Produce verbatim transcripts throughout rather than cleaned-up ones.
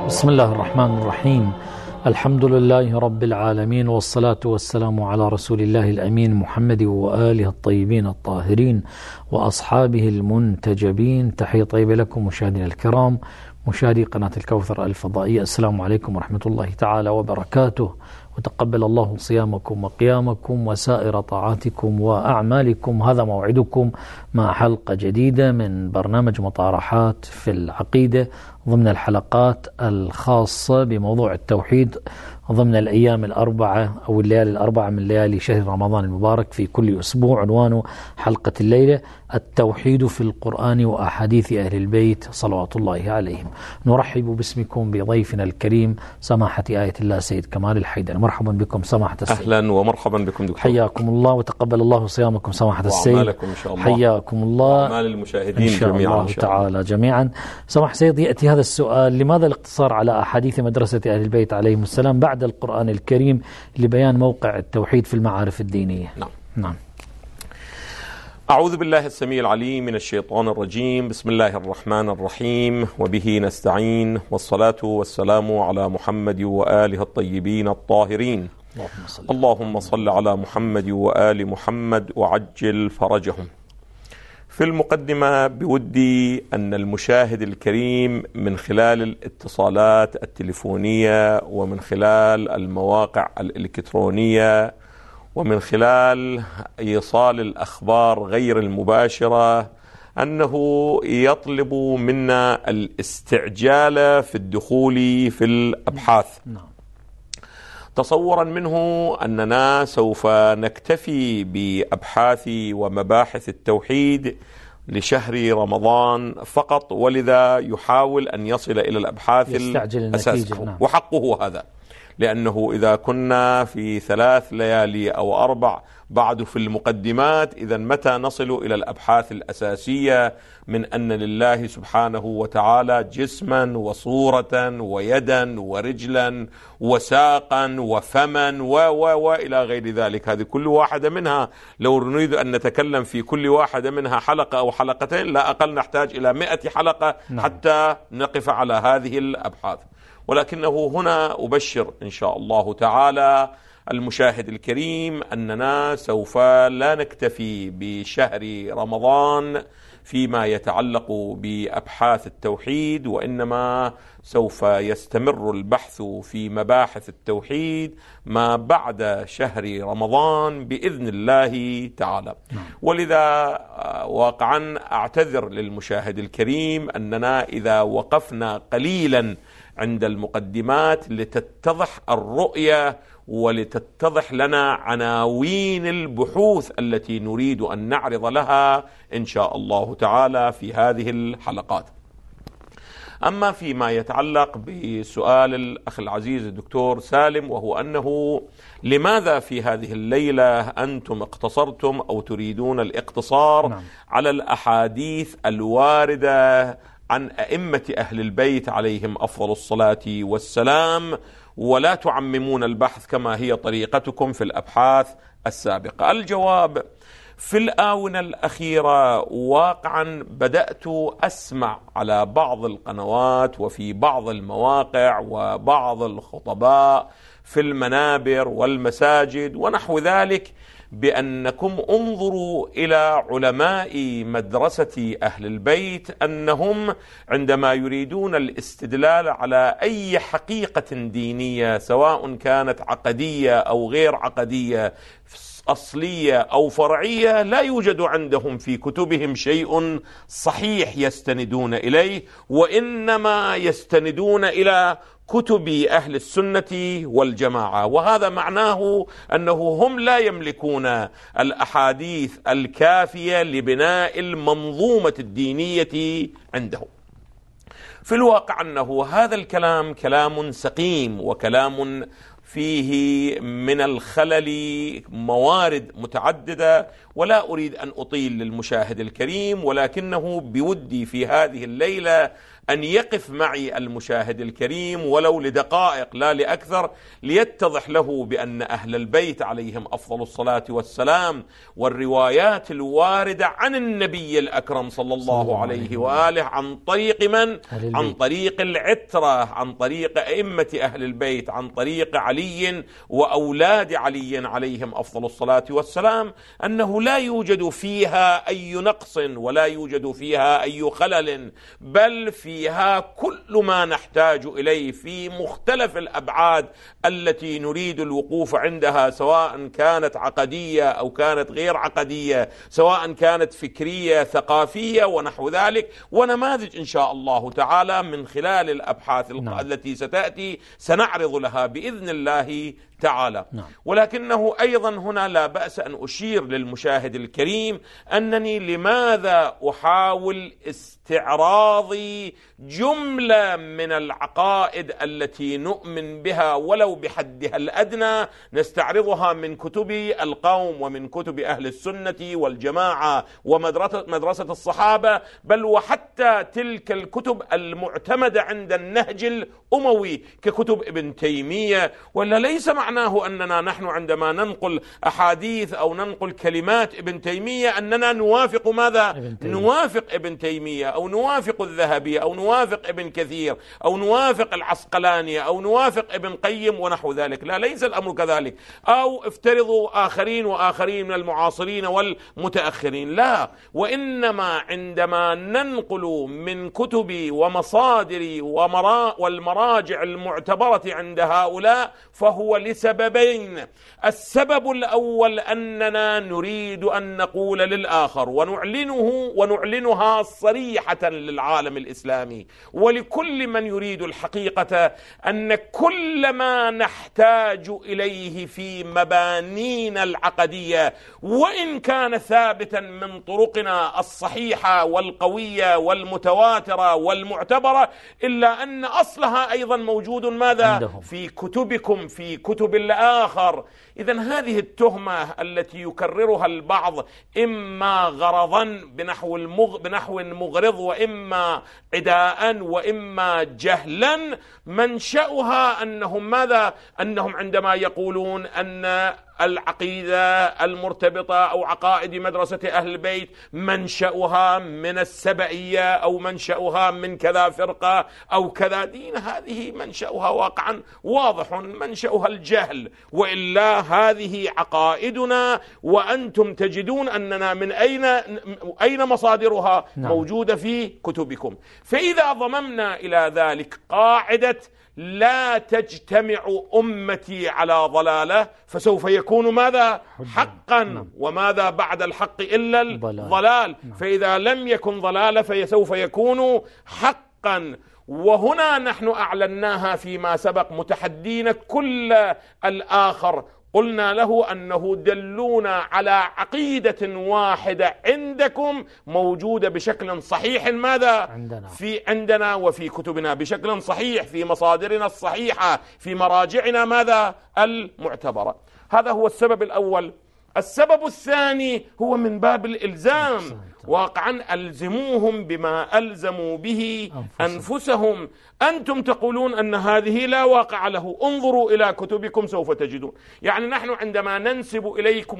بسم الله الرحمن الرحيم. الحمد لله رب العالمين، والصلاة والسلام على رسول الله الأمين محمد وآله الطيبين الطاهرين وأصحابه المنتجبين. تحية طيبة لكم مشاهدينا الكرام، مشاهدي قناة الكوثر الفضائية. السلام عليكم ورحمة الله تعالى وبركاته، وتقبل الله صيامكم وقيامكم وسائر طاعاتكم وأعمالكم. هذا موعدكم مع حلقة جديدة من برنامج مطارحات في العقيدة ضمن الحلقات الخاصة بموضوع التوحيد ضمن الأيام الأربعة أو الليالي الأربعة من ليالي شهر رمضان المبارك في كل أسبوع. عنوان حلقة الليلة التوحيد في القرآن وأحاديث أهل البيت صلوات الله عليهم. نرحب باسمكم بضيفنا الكريم سماحة آية الله سيد كمال الحيدر. مرحبا بكم سماحة السيد. أهلا ومرحبا بكم دكتور. حياكم الله وتقبل الله صيامكم سماحة السيد وأعمالكم إن شاء الله. حياكم الله وأعمال المشاهدين إن شاء جميعا الله إن شاء تعالى الله. جميعا. سماحة السيد، يأتي هذا السؤال: لماذا الاقتصار على أحاديث مدرسة أهل البيت عليهم السلام بعد القرآن الكريم لبيان موقع التوحيد في المعارف الدينية؟ نعم. نعم. أعوذ بالله السميع العليم من الشيطان الرجيم. بسم الله الرحمن الرحيم، وبه نستعين، والصلاة والسلام على محمد وآله الطيبين الطاهرين. اللهم صل, اللهم صل على محمد وآل محمد وعجل فرجهم. في المقدمة بودي أن المشاهد الكريم من خلال الاتصالات التليفونية ومن خلال المواقع الإلكترونية ومن خلال إيصال الأخبار غير المباشرة أنه يطلب منا الاستعجال في الدخول في الأبحاث، تصورا منه أننا سوف نكتفي بأبحاث ومباحث التوحيد لشهر رمضان فقط، ولذا يحاول أن يصل إلى الأبحاث الأساسية. نعم. وحقه هذا، لأنه إذا كنا في ثلاث ليالي أو أربع بعد في المقدمات، إذا متى نصل إلى الأبحاث الأساسية من أن لله سبحانه وتعالى جسما وصورة ويدا ورجلا وساقا وفما و و وإلى غير ذلك. هذه كل واحدة منها لو نريد أن نتكلم في كل واحدة منها حلقة أو حلقتين لا أقل نحتاج إلى مئة حلقة حتى نقف على هذه الأبحاث. ولكنه هنا أبشر إن شاء الله تعالى المشاهد الكريم أننا سوف لا نكتفي بشهر رمضان فيما يتعلق بأبحاث التوحيد، وإنما سوف يستمر البحث في مباحث التوحيد ما بعد شهر رمضان بإذن الله تعالى. ولذا واقعا أعتذر للمشاهد الكريم أننا إذا وقفنا قليلا عند المقدمات لتتضح الرؤية ولتتضح لنا عناوين البحوث التي نريد أن نعرض لها إن شاء الله تعالى في هذه الحلقات. أما فيما يتعلق بسؤال الأخ العزيز الدكتور سالم، وهو أنه لماذا في هذه الليلة أنتم اقتصرتم أو تريدون الاقتصار نعم. على الأحاديث الواردة عن أئمة أهل البيت عليهم أفضل الصلاة والسلام، ولا تعممون البحث كما هي طريقتكم في الأبحاث السابقة؟ الجواب: في الآونة الأخيرة واقعا بدأت أسمع على بعض القنوات وفي بعض المواقع وبعض الخطباء في المنابر والمساجد ونحو ذلك بأنكم انظروا إلى علماء مدرسة أهل البيت أنهم عندما يريدون الاستدلال على أي حقيقة دينية سواء كانت عقدية أو غير عقدية أصلية أو فرعية لا يوجد عندهم في كتبهم شيء صحيح يستندون إليه، وإنما يستندون إلى كتب أهل السنة والجماعة. وهذا معناه أنه هم لا يملكون الأحاديث الكافية لبناء المنظومة الدينية عندهم. في الواقع أنه هذا الكلام كلام سقيم وكلام فيه من الخلل موارد متعددة، ولا أريد أن أطيل للمشاهد الكريم، ولكنه بودي في هذه الليلة أن يقف معي المشاهد الكريم ولو لدقائق لا لأكثر، ليتضح له بأن أهل البيت عليهم أفضل الصلاة والسلام والروايات الواردة عن النبي الأكرم صلى الله عليه وآله عن طريق من؟ عن طريق العترة، عن طريق أئمة أهل البيت، عن طريق علي وأولاد علي عليهم أفضل الصلاة والسلام، أنه لا يوجد فيها أي نقص ولا يوجد فيها أي خلل، بل فيها كل ما نحتاج إليه في مختلف الأبعاد التي نريد الوقوف عندها، سواء كانت عقدية أو كانت غير عقدية، سواء كانت فكرية ثقافية ونحو ذلك، ونماذج إن شاء الله تعالى من خلال الأبحاث نعم. التي ستأتي سنعرض لها بإذن الله تعالى. نعم. ولكنه أيضا هنا لا بأس أن أشير للمشاهد الكريم أنني لماذا أحاول استعراض جملة من العقائد التي نؤمن بها ولو بحدها الأدنى، نستعرضها من كتب القوم ومن كتب أهل السنة والجماعة ومدرسة الصحابة، بل وحتى تلك الكتب المعتمدة عند النهج الأموي ككتب ابن تيمية. ولا ليس معناه أننا نحن عندما ننقل أحاديث أو ننقل كلمات ابن تيمية أننا نوافق ماذا؟ ابن نوافق ابن تيمية أو نوافق الذهبي أو نوافق ابن كثير أو نوافق العسقلاني أو نوافق ابن قيم ونحو ذلك. لا، ليس الأمر كذلك. أو افترضوا آخرين وآخرين من المعاصرين والمتأخرين، لا، وإنما عندما ننقل من كتب ومصادر والمراجع المعتبرة عند هؤلاء فهو لسببين. السبب الأول أننا نريد أن نقول للآخر ونعلنه ونعلنها صريحة للعالم الإسلامي ولكل من يريد الحقيقة أن كل ما نحتاج إليه في مبانينا العقدية وإن كان ثابتا من طرقنا الصحيحة والقوية والمتواترة والمعتبرة، إلا أن أصلها أيضا موجود ماذا؟ عندهم. في كتبكم، في كتب الآخر. إذن هذه التهمة التي يكررها البعض إما غرضا بنحو, المغ... بنحو مغرض وإما عداء وإما جهلا، منشأها أنهم ماذا؟ أنهم عندما يقولون أن العقيدة المرتبطة أو عقائد مدرسة أهل البيت منشأها من السبعية أو منشأها من كذا فرقة أو كذا دين، هذه منشأها واقعا واضح، منشأها الجهل، وإلا هذه عقائدنا وأنتم تجدون أننا من أين أين مصادرها؟ نعم. موجودة في كتبكم. فإذا ضممنا إلى ذلك قاعدة لا تجتمع أمتي على ضلالة فسوف يكون ماذا؟ حقا. نعم. وماذا بعد الحق إلا الضلال. نعم. فإذا لم يكن ضلالة فسوف يكون حقا. وهنا نحن أعلناها فيما سبق متحدين كل الآخر، قلنا له أنه دلونا على عقيدة واحدة عندكم موجودة بشكل صحيح ماذا؟ عندنا. في عندنا وفي كتبنا بشكل صحيح في مصادرنا الصحيحة في مراجعنا ماذا؟ المعتبرة. هذا هو السبب الأول. السبب الثاني هو من باب الإلزام، واقعا ألزموهم بما ألزموا به أنفسهم. أنتم تقولون أن هذه لا واقع له، انظروا إلى كتبكم سوف تجدون. يعني نحن عندما ننسب إليكم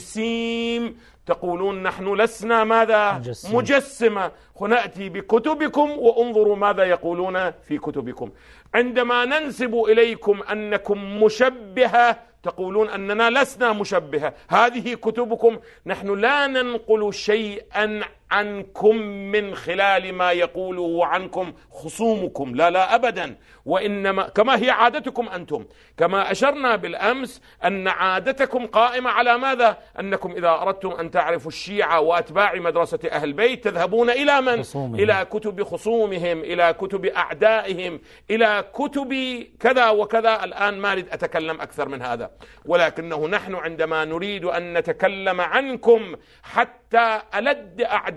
التجسيم تقولون نحن لسنا ماذا؟ مجسم. مجسمة. نأتي بكتبكم وانظروا ماذا يقولون في كتبكم. عندما ننسب إليكم أنكم مشبهة تقولون أننا لسنا مشبهة، هذه كتبكم. نحن لا ننقل شيئا عنكم من خلال ما يقوله عنكم خصومكم، لا لا أبدا، وإنما كما هي عادتكم أنتم، كما أشرنا بالأمس أن عادتكم قائمة على ماذا؟ أنكم إذا أردتم أن تعرفوا الشيعة وأتباع مدرسة أهل البيت تذهبون إلى من؟ خصومهم. إلى كتب خصومهم، إلى كتب أعدائهم، إلى كتب كذا وكذا. الآن ما أريد أتكلم أكثر من هذا، ولكنه نحن عندما نريد أن نتكلم عنكم حتى ألد أعداء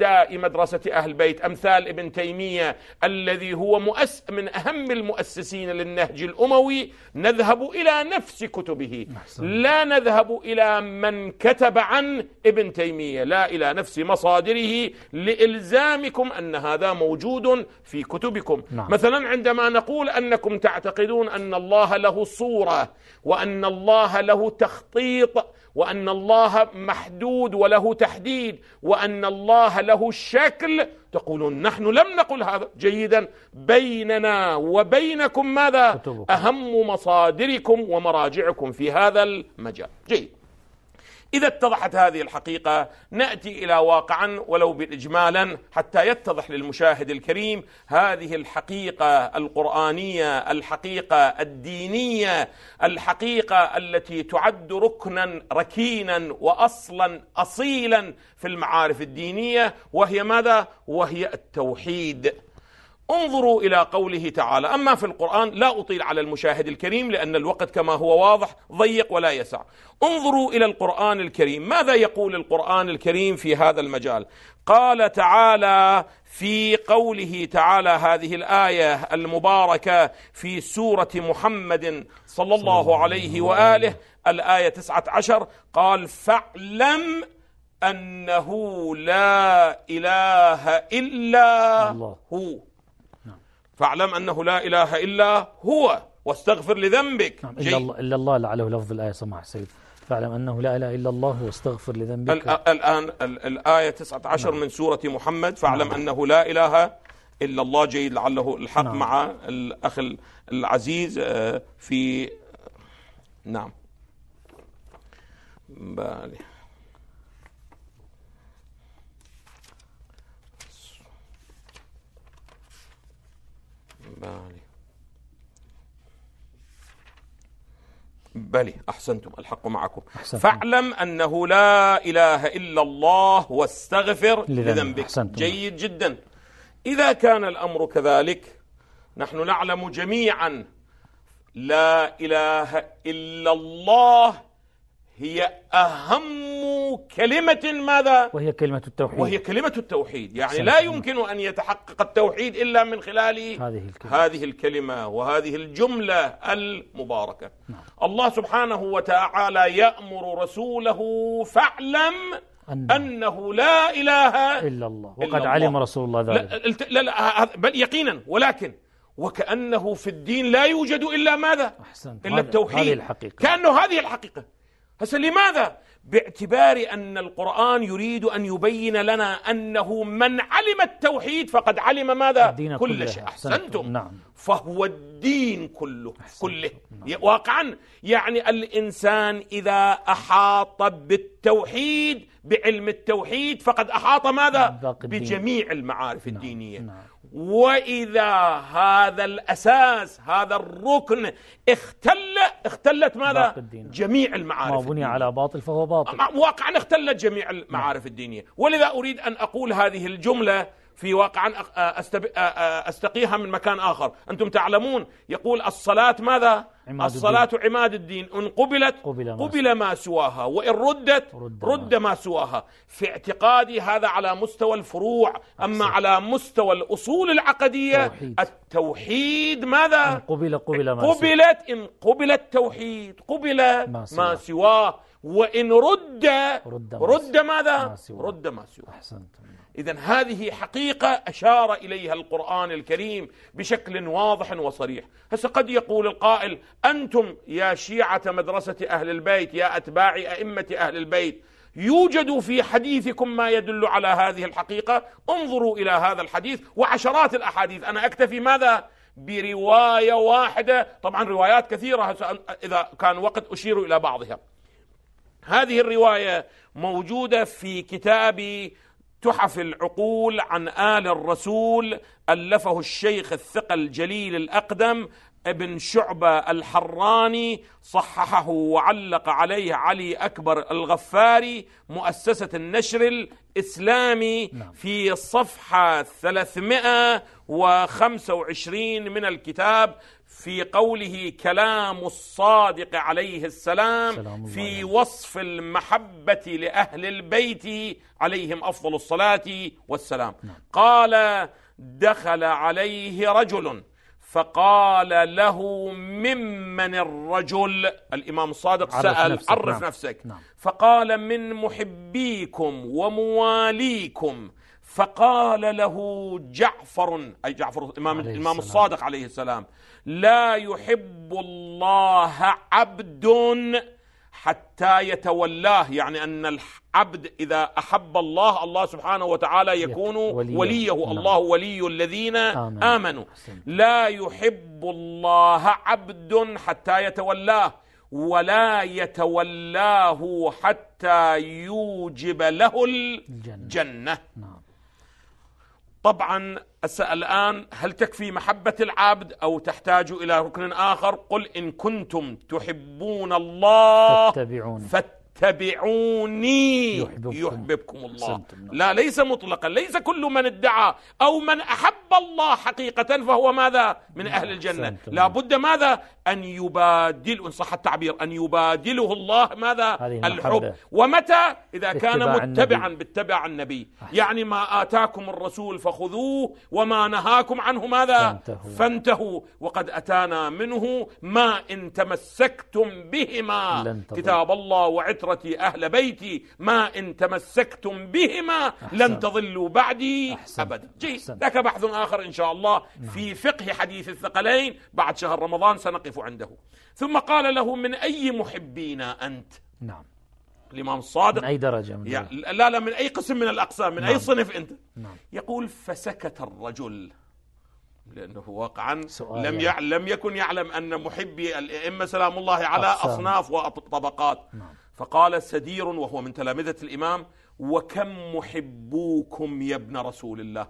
أبناء مدرسة أهل البيت أمثال ابن تيمية الذي هو مؤس من أهم المؤسسين للنهج الأموي نذهب إلى نفس كتبه، لا نذهب إلى من كتب عن ابن تيمية، لا إلى نفس مصادره لإلزامكم أن هذا موجود في كتبكم. نعم. مثلا عندما نقول أنكم تعتقدون أن الله له صورة وأن الله له تخطيط وأن الله محدود وله تحديد وأن الله له شكل، تقولون نحن لم نقل هذا. جيدا، بيننا وبينكم ماذا؟ كتبكم. أهم مصادركم ومراجعكم في هذا المجال. جيد، إذا اتضحت هذه الحقيقة نأتي إلى واقعا ولو بالإجمالا حتى يتضح للمشاهد الكريم هذه الحقيقة القرآنية، الحقيقة الدينية، الحقيقة التي تعد ركنا ركينا وأصلا أصيلا في المعارف الدينية، وهي ماذا؟ وهي التوحيد. انظروا إلى قوله تعالى. أما في القرآن لا أطيل على المشاهد الكريم لأن الوقت كما هو واضح ضيق ولا يسع. انظروا إلى القرآن الكريم، ماذا يقول القرآن الكريم في هذا المجال؟ قال تعالى في قوله تعالى هذه الآية المباركة في سورة محمد صلى الله عليه وآله الآية تسعة عشر، قال فاعلم أنه لا إله إلا هو. فاعلم أنه لا إله إلا هو واستغفر لذنبك. نعم. إلا الله, إلا الله لعله لفظ الآية سمع سيد. فاعلم أنه لا إله إلا الله واستغفر لذنبك. الآن الآية تسعة عشر نعم. من سورة محمد، فاعلم نعم. أنه لا إله إلا الله. جيد، لعله الحق نعم. مع الأخ العزيز في نعم بالي بالي بلي أحسنتم، الحق معكم. أحسنتم. فاعلم أنه لا إله إلا الله واستغفر لذنبك. أحسنتم. جيد جدا. إذا كان الأمر كذلك نحن نعلم جميعا لا إله إلا الله هي أهم كلمة ماذا؟ وهي كلمة التوحيد. وهي كلمة التوحيد، يعني لا يمكن أن يتحقق التوحيد إلا من خلال هذه الكلمة, هذه الكلمة وهذه الجملة المباركة. نعم. الله سبحانه وتعالى يأمر رسوله فاعلم أنه, أنه لا إله إلا الله، وقد إلا علم الله. رسول الله ذلك. لا, لا, لا بل يقينا، ولكن وكأنه في الدين لا يوجد إلا ماذا؟ أحسنت. إلا التوحيد. هذه الحقيقة. كأنه هذه الحقيقة. هسه لماذا؟ باعتبار أن القرآن يريد أن يبين لنا أنه من علم التوحيد فقد علم ماذا؟ كل شيء. أحسنتم. نعم. فهو الدين كله. كله. نعم. واقعا يعني الإنسان إذا أحاط بالتوحيد بعلم التوحيد فقد أحاط ماذا؟ بجميع المعارف نعم. الدينية. نعم. وإذا هذا الأساس هذا الركن اختل اختلت ماذا؟ جميع المعارف. ما بني على باطل فهو باطل. واقعا اختلت جميع المعارف الدينية. ولذا أريد أن أقول هذه الجملة في واقعا أستقيها من مكان آخر. أنتم تعلمون يقول الصلاة ماذا؟ عماد الصلاة الدين. عماد الدين، إن قبلت قبل ما, قبل ما سواها، وإن ردت رد, رد ما سواها. في اعتقادي هذا على مستوى الفروع. أما على مستوى الأصول العقدية توحيد. التوحيد ماذا؟ إن قبل قبل ما قبلت إن قبل التوحيد قبل ما, ما سواه، وإن رد رد, رد ماذا؟ ما سواه. رد ما سواه. أحسنتم. إذن هذه حقيقة أشار إليها القرآن الكريم بشكل واضح وصريح. هسه قد يقول القائل أنتم يا شيعة مدرسة أهل البيت، يا أتباع أئمة أهل البيت، يوجد في حديثكم ما يدل على هذه الحقيقة. انظروا إلى هذا الحديث وعشرات الأحاديث. أنا أكتفي ماذا؟ برواية واحدة، طبعا روايات كثيرة إذا كان وقت أشير إلى بعضها. هذه الرواية موجودة في كتاب تحف العقول عن آل الرسول، ألفه الشيخ الثقة الجليل الأقدم ابن شعبة الحراني صححه وعلق عليه علي أكبر الغفاري مؤسسة النشر الإسلامي في الصفحة ثلاثمائة وخمسة وعشرين من الكتاب في قوله كلام الصادق عليه السلام في وصف المحبة لأهل البيت عليهم أفضل الصلاة والسلام. قال دخل عليه رجل فقال له ممن الرجل؟ الإمام الصادق سأل نفسك. عرف نعم. نفسك. نعم. فقال من محبيكم ومواليكم. فقال له جعفر أي جعفر الإمام, الإمام الصادق عليه السلام لا يحب الله عبد حتى يتولاه، يعني أن العبد إذا أحب الله الله سبحانه وتعالى يكون وليه, وليه. الله ولي الذين آمن. آمنوا. لا يحب الله عبد حتى يتولاه ولا يتولاه حتى يوجب له الجنة. نعم. طبعا أسأل الآن هل تكفي محبة العبد أو تحتاج إلى ركن آخر؟ قل إن كنتم تحبون الله فاتبعوني, فاتبعوني يحببكم, يحببكم الله. لا ليس مطلقا، ليس كل من ادعى أو من أحب الله حقيقة فهو ماذا من أهل الجنة. لا بد ماذا أن يبادل، إن صح التعبير، أن يبادله الله ماذا الحب. ومتى؟ إذا كان متبعا باتباع النبي. يعني ما آتاكم الرسول فخذوه وما نهاكم عنه ماذا فانتهوا. فانتهوا وقد أتانا منه ما إن تمسكتم بهما كتاب الله وعترتي أهل بيتي ما إن تمسكتم بهما أحسن. لن تضلوا بعدي أحسن. أبدا. جيد، لك بحث آخر إن شاء الله نعم. في فقه حديث الثقلين بعد شهر رمضان سنقف عنده. ثم قال له من أي محبينا أنت؟ نعم. الإمام الصادق من أي درجة؟ من يعني لا لا من أي قسم من الأقسام، من نعم. أي صنف أنت؟ نعم. يقول فسكت الرجل، لأنه واقعا لم يعلم لم يكن يعلم أن محبي الأئمة سلام الله على أقسام. أصناف وطبقات. نعم. فقال سدير وهو من تلامذة الإمام وكم محبوكم يا ابن رسول الله؟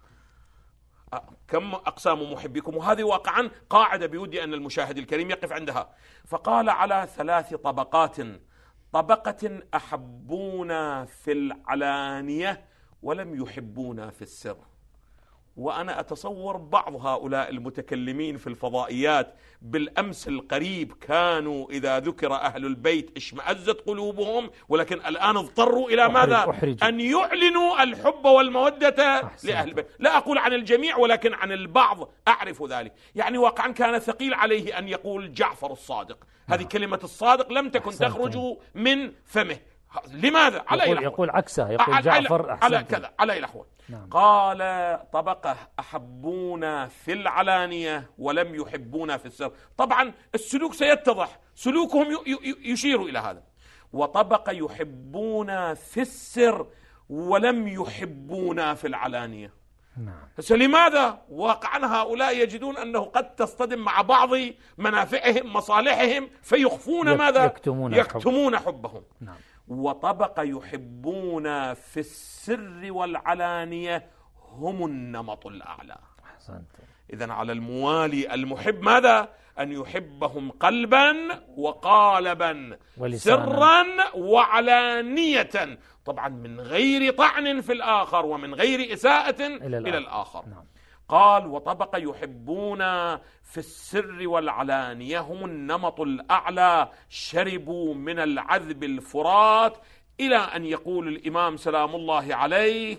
كم أقسام محبكم؟ وهذه واقعا قاعدة بودي أن المشاهد الكريم يقف عندها. فقال على ثلاث طبقات: طبقة أحبونا في العلانية ولم يحبونا في السر. وأنا أتصور بعض هؤلاء المتكلمين في الفضائيات بالأمس القريب كانوا إذا ذكر أهل البيت اشمأزت قلوبهم، ولكن الآن اضطروا إلى ماذا؟ أحرج. أن يعلنوا الحب والمودة لأهل البيت. لا أقول عن الجميع ولكن عن البعض أعرف ذلك. يعني واقعا كان ثقيل عليه أن يقول جعفر الصادق. هذه كلمة الصادق لم تكن تخرج من فمه. لماذا؟ على يقول, يقول عكسها، يقول جعفر على كذا على الأحوال. نعم. قال طبقة أحبونا في العلانية ولم يحبونا في السر. طبعا السلوك سيتضح، سلوكهم يشير إلى هذا. وطبقة يحبونا في السر ولم يحبونا في العلانية. نعم. فلماذا؟ واقعا هؤلاء يجدون أنه قد تصطدم مع بعض منافعهم مصالحهم فيخفون ماذا؟ يكتمون, يكتمون حبهم. نعم. وطبقة يحبون في السر والعلانية هم النمط الأعلى. إذن على الموالي المحب ماذا؟ أن يحبهم قلبا وقالبا ولسانا. سرا وعلانية، طبعا من غير طعن في الآخر ومن غير إساءة إلى, إلى الآخر. نعم. قال وطبقة يحبون في السر والعلانية هم النمط الأعلى شربوا من العذب الفرات، إلى أن يقول الإمام سلام الله عليه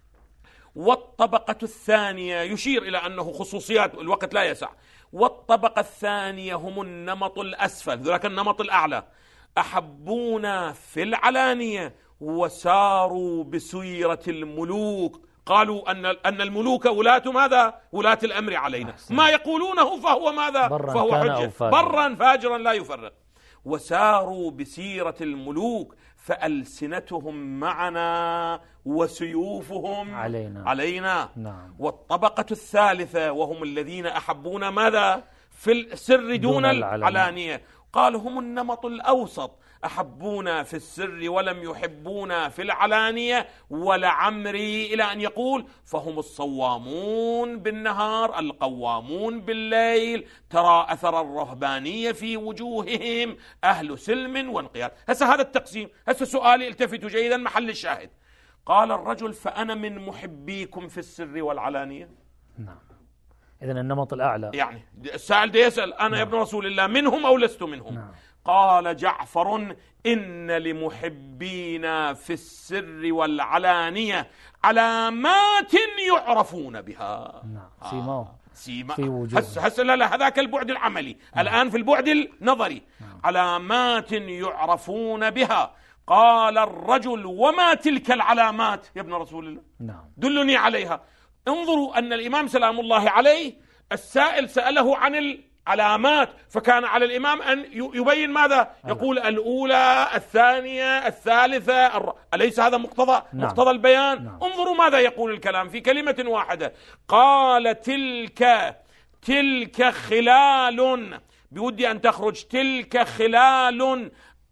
والطبقة الثانية، يشير إلى أنه خصوصيات الوقت لا يسع. والطبقة الثانية هم النمط الأسفل، ذلك النمط الأعلى، أحبونا في العلانية وساروا بسيرة الملوك. قالوا أن أن الملوك ولاة ماذا؟ ولاة الأمر علينا. أحسن. ما يقولونه فهو ماذا؟ فهو حجة. برا فاجرا لا يفرق. وساروا بسيرة الملوك فألسنتهم معنا وسيوفهم علينا, علينا. نعم. والطبقة الثالثة وهم الذين أحبون ماذا؟ في السر دون, دون العلانية. قال هم النمط الأوسط، أحبونا في السر ولم يحبونا في العلانية ولعمري، إلى أن يقول فهم الصوامون بالنهار القوامون بالليل، ترى أثر الرهبانية في وجوههم، أهل سلم وانقياد. هسه هذا التقسيم. هسه سؤالي التفتوا جيدا محل الشاهد. قال الرجل فأنا من محبيكم في السر والعلانية. نعم. إذن النمط الأعلى، يعني السائل ده يسأل أنا نعم. ابن رسول الله منهم أو لست منهم؟ نعم. قال جعفر إن لمحبينا في السر والعلانية علامات يعرفون بها. نعم. سيماهم سيما في وجوه. هس هس لا لا هذاك البعد العملي. نعم. الآن في البعد النظري. نعم. علامات يعرفون بها. قال الرجل وما تلك العلامات يا ابن رسول الله؟ نعم. دلني عليها. انظروا أن الإمام سلام الله عليه السائل سأله عن العلامات، فكان على الإمام أن يبين ماذا؟ يقول الأولى الثانية الثالثة الر... أليس هذا مقتضى نعم. مقتضى البيان؟ نعم. انظروا ماذا يقول الكلام في كلمة واحدة. قال تلك تلك خلال، بودي أن تخرج تلك خلال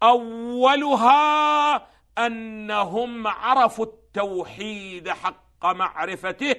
أولها أنهم عرفوا التوحيد حق معرفته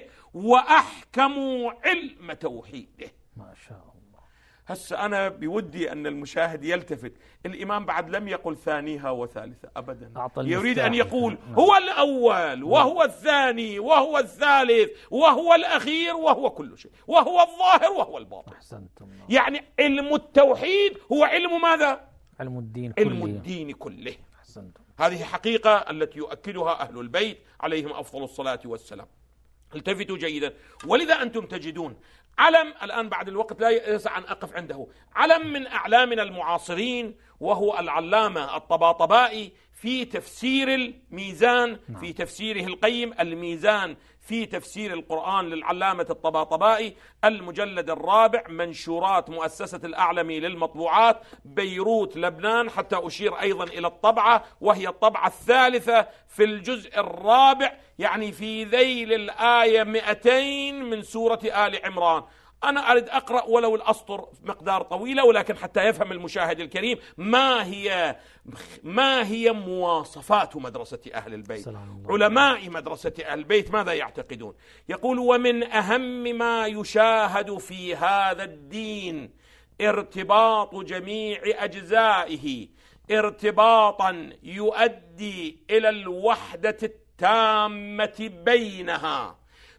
وأحكموا علم توحيده. ما شاء الله. هسه أنا بودي أن المشاهد يلتفت، الإمام بعد لم يقل ثانيها وثالثة أبدا، يريد أن يقول هو الأول وهو الثاني وهو الثالث وهو الأخير وهو كل شيء وهو الظاهر وهو الباطن. أحسنتم. يعني علم التوحيد هو علم ماذا؟ علم الدين كله. علم الدين كله. أحسنتم. هذه حقيقة التي يؤكدها أهل البيت عليهم أفضل الصلاة والسلام. التفتوا جيدا. ولذا أنتم تجدون علم الآن بعد الوقت لا يسع أن أقف عنده، علم من أعلامنا المعاصرين وهو العلامة الطباطبائي في تفسير الميزان، في تفسيره القيم الميزان في تفسير القرآن للعلامة الطباطبائي، المجلد الرابع، منشورات مؤسسة الأعلمي للمطبوعات، بيروت لبنان، حتى أشير أيضا إلى الطبعة وهي الطبعة الثالثة في الجزء الرابع، يعني في ذيل الآية مئتين من سورة آل عمران. أنا أريد أقرأ ولو الأسطر مقدار طويلة، ولكن حتى يفهم المشاهد الكريم ما هي ما هي مواصفات مدرسة أهل البيت. علماء مدرسة أهل البيت ماذا يعتقدون؟ يقول ومن أهم ما يشاهد في هذا الدين ارتباط جميع أجزائه ارتباطا يؤدي إلى الوحدة التامة بينها،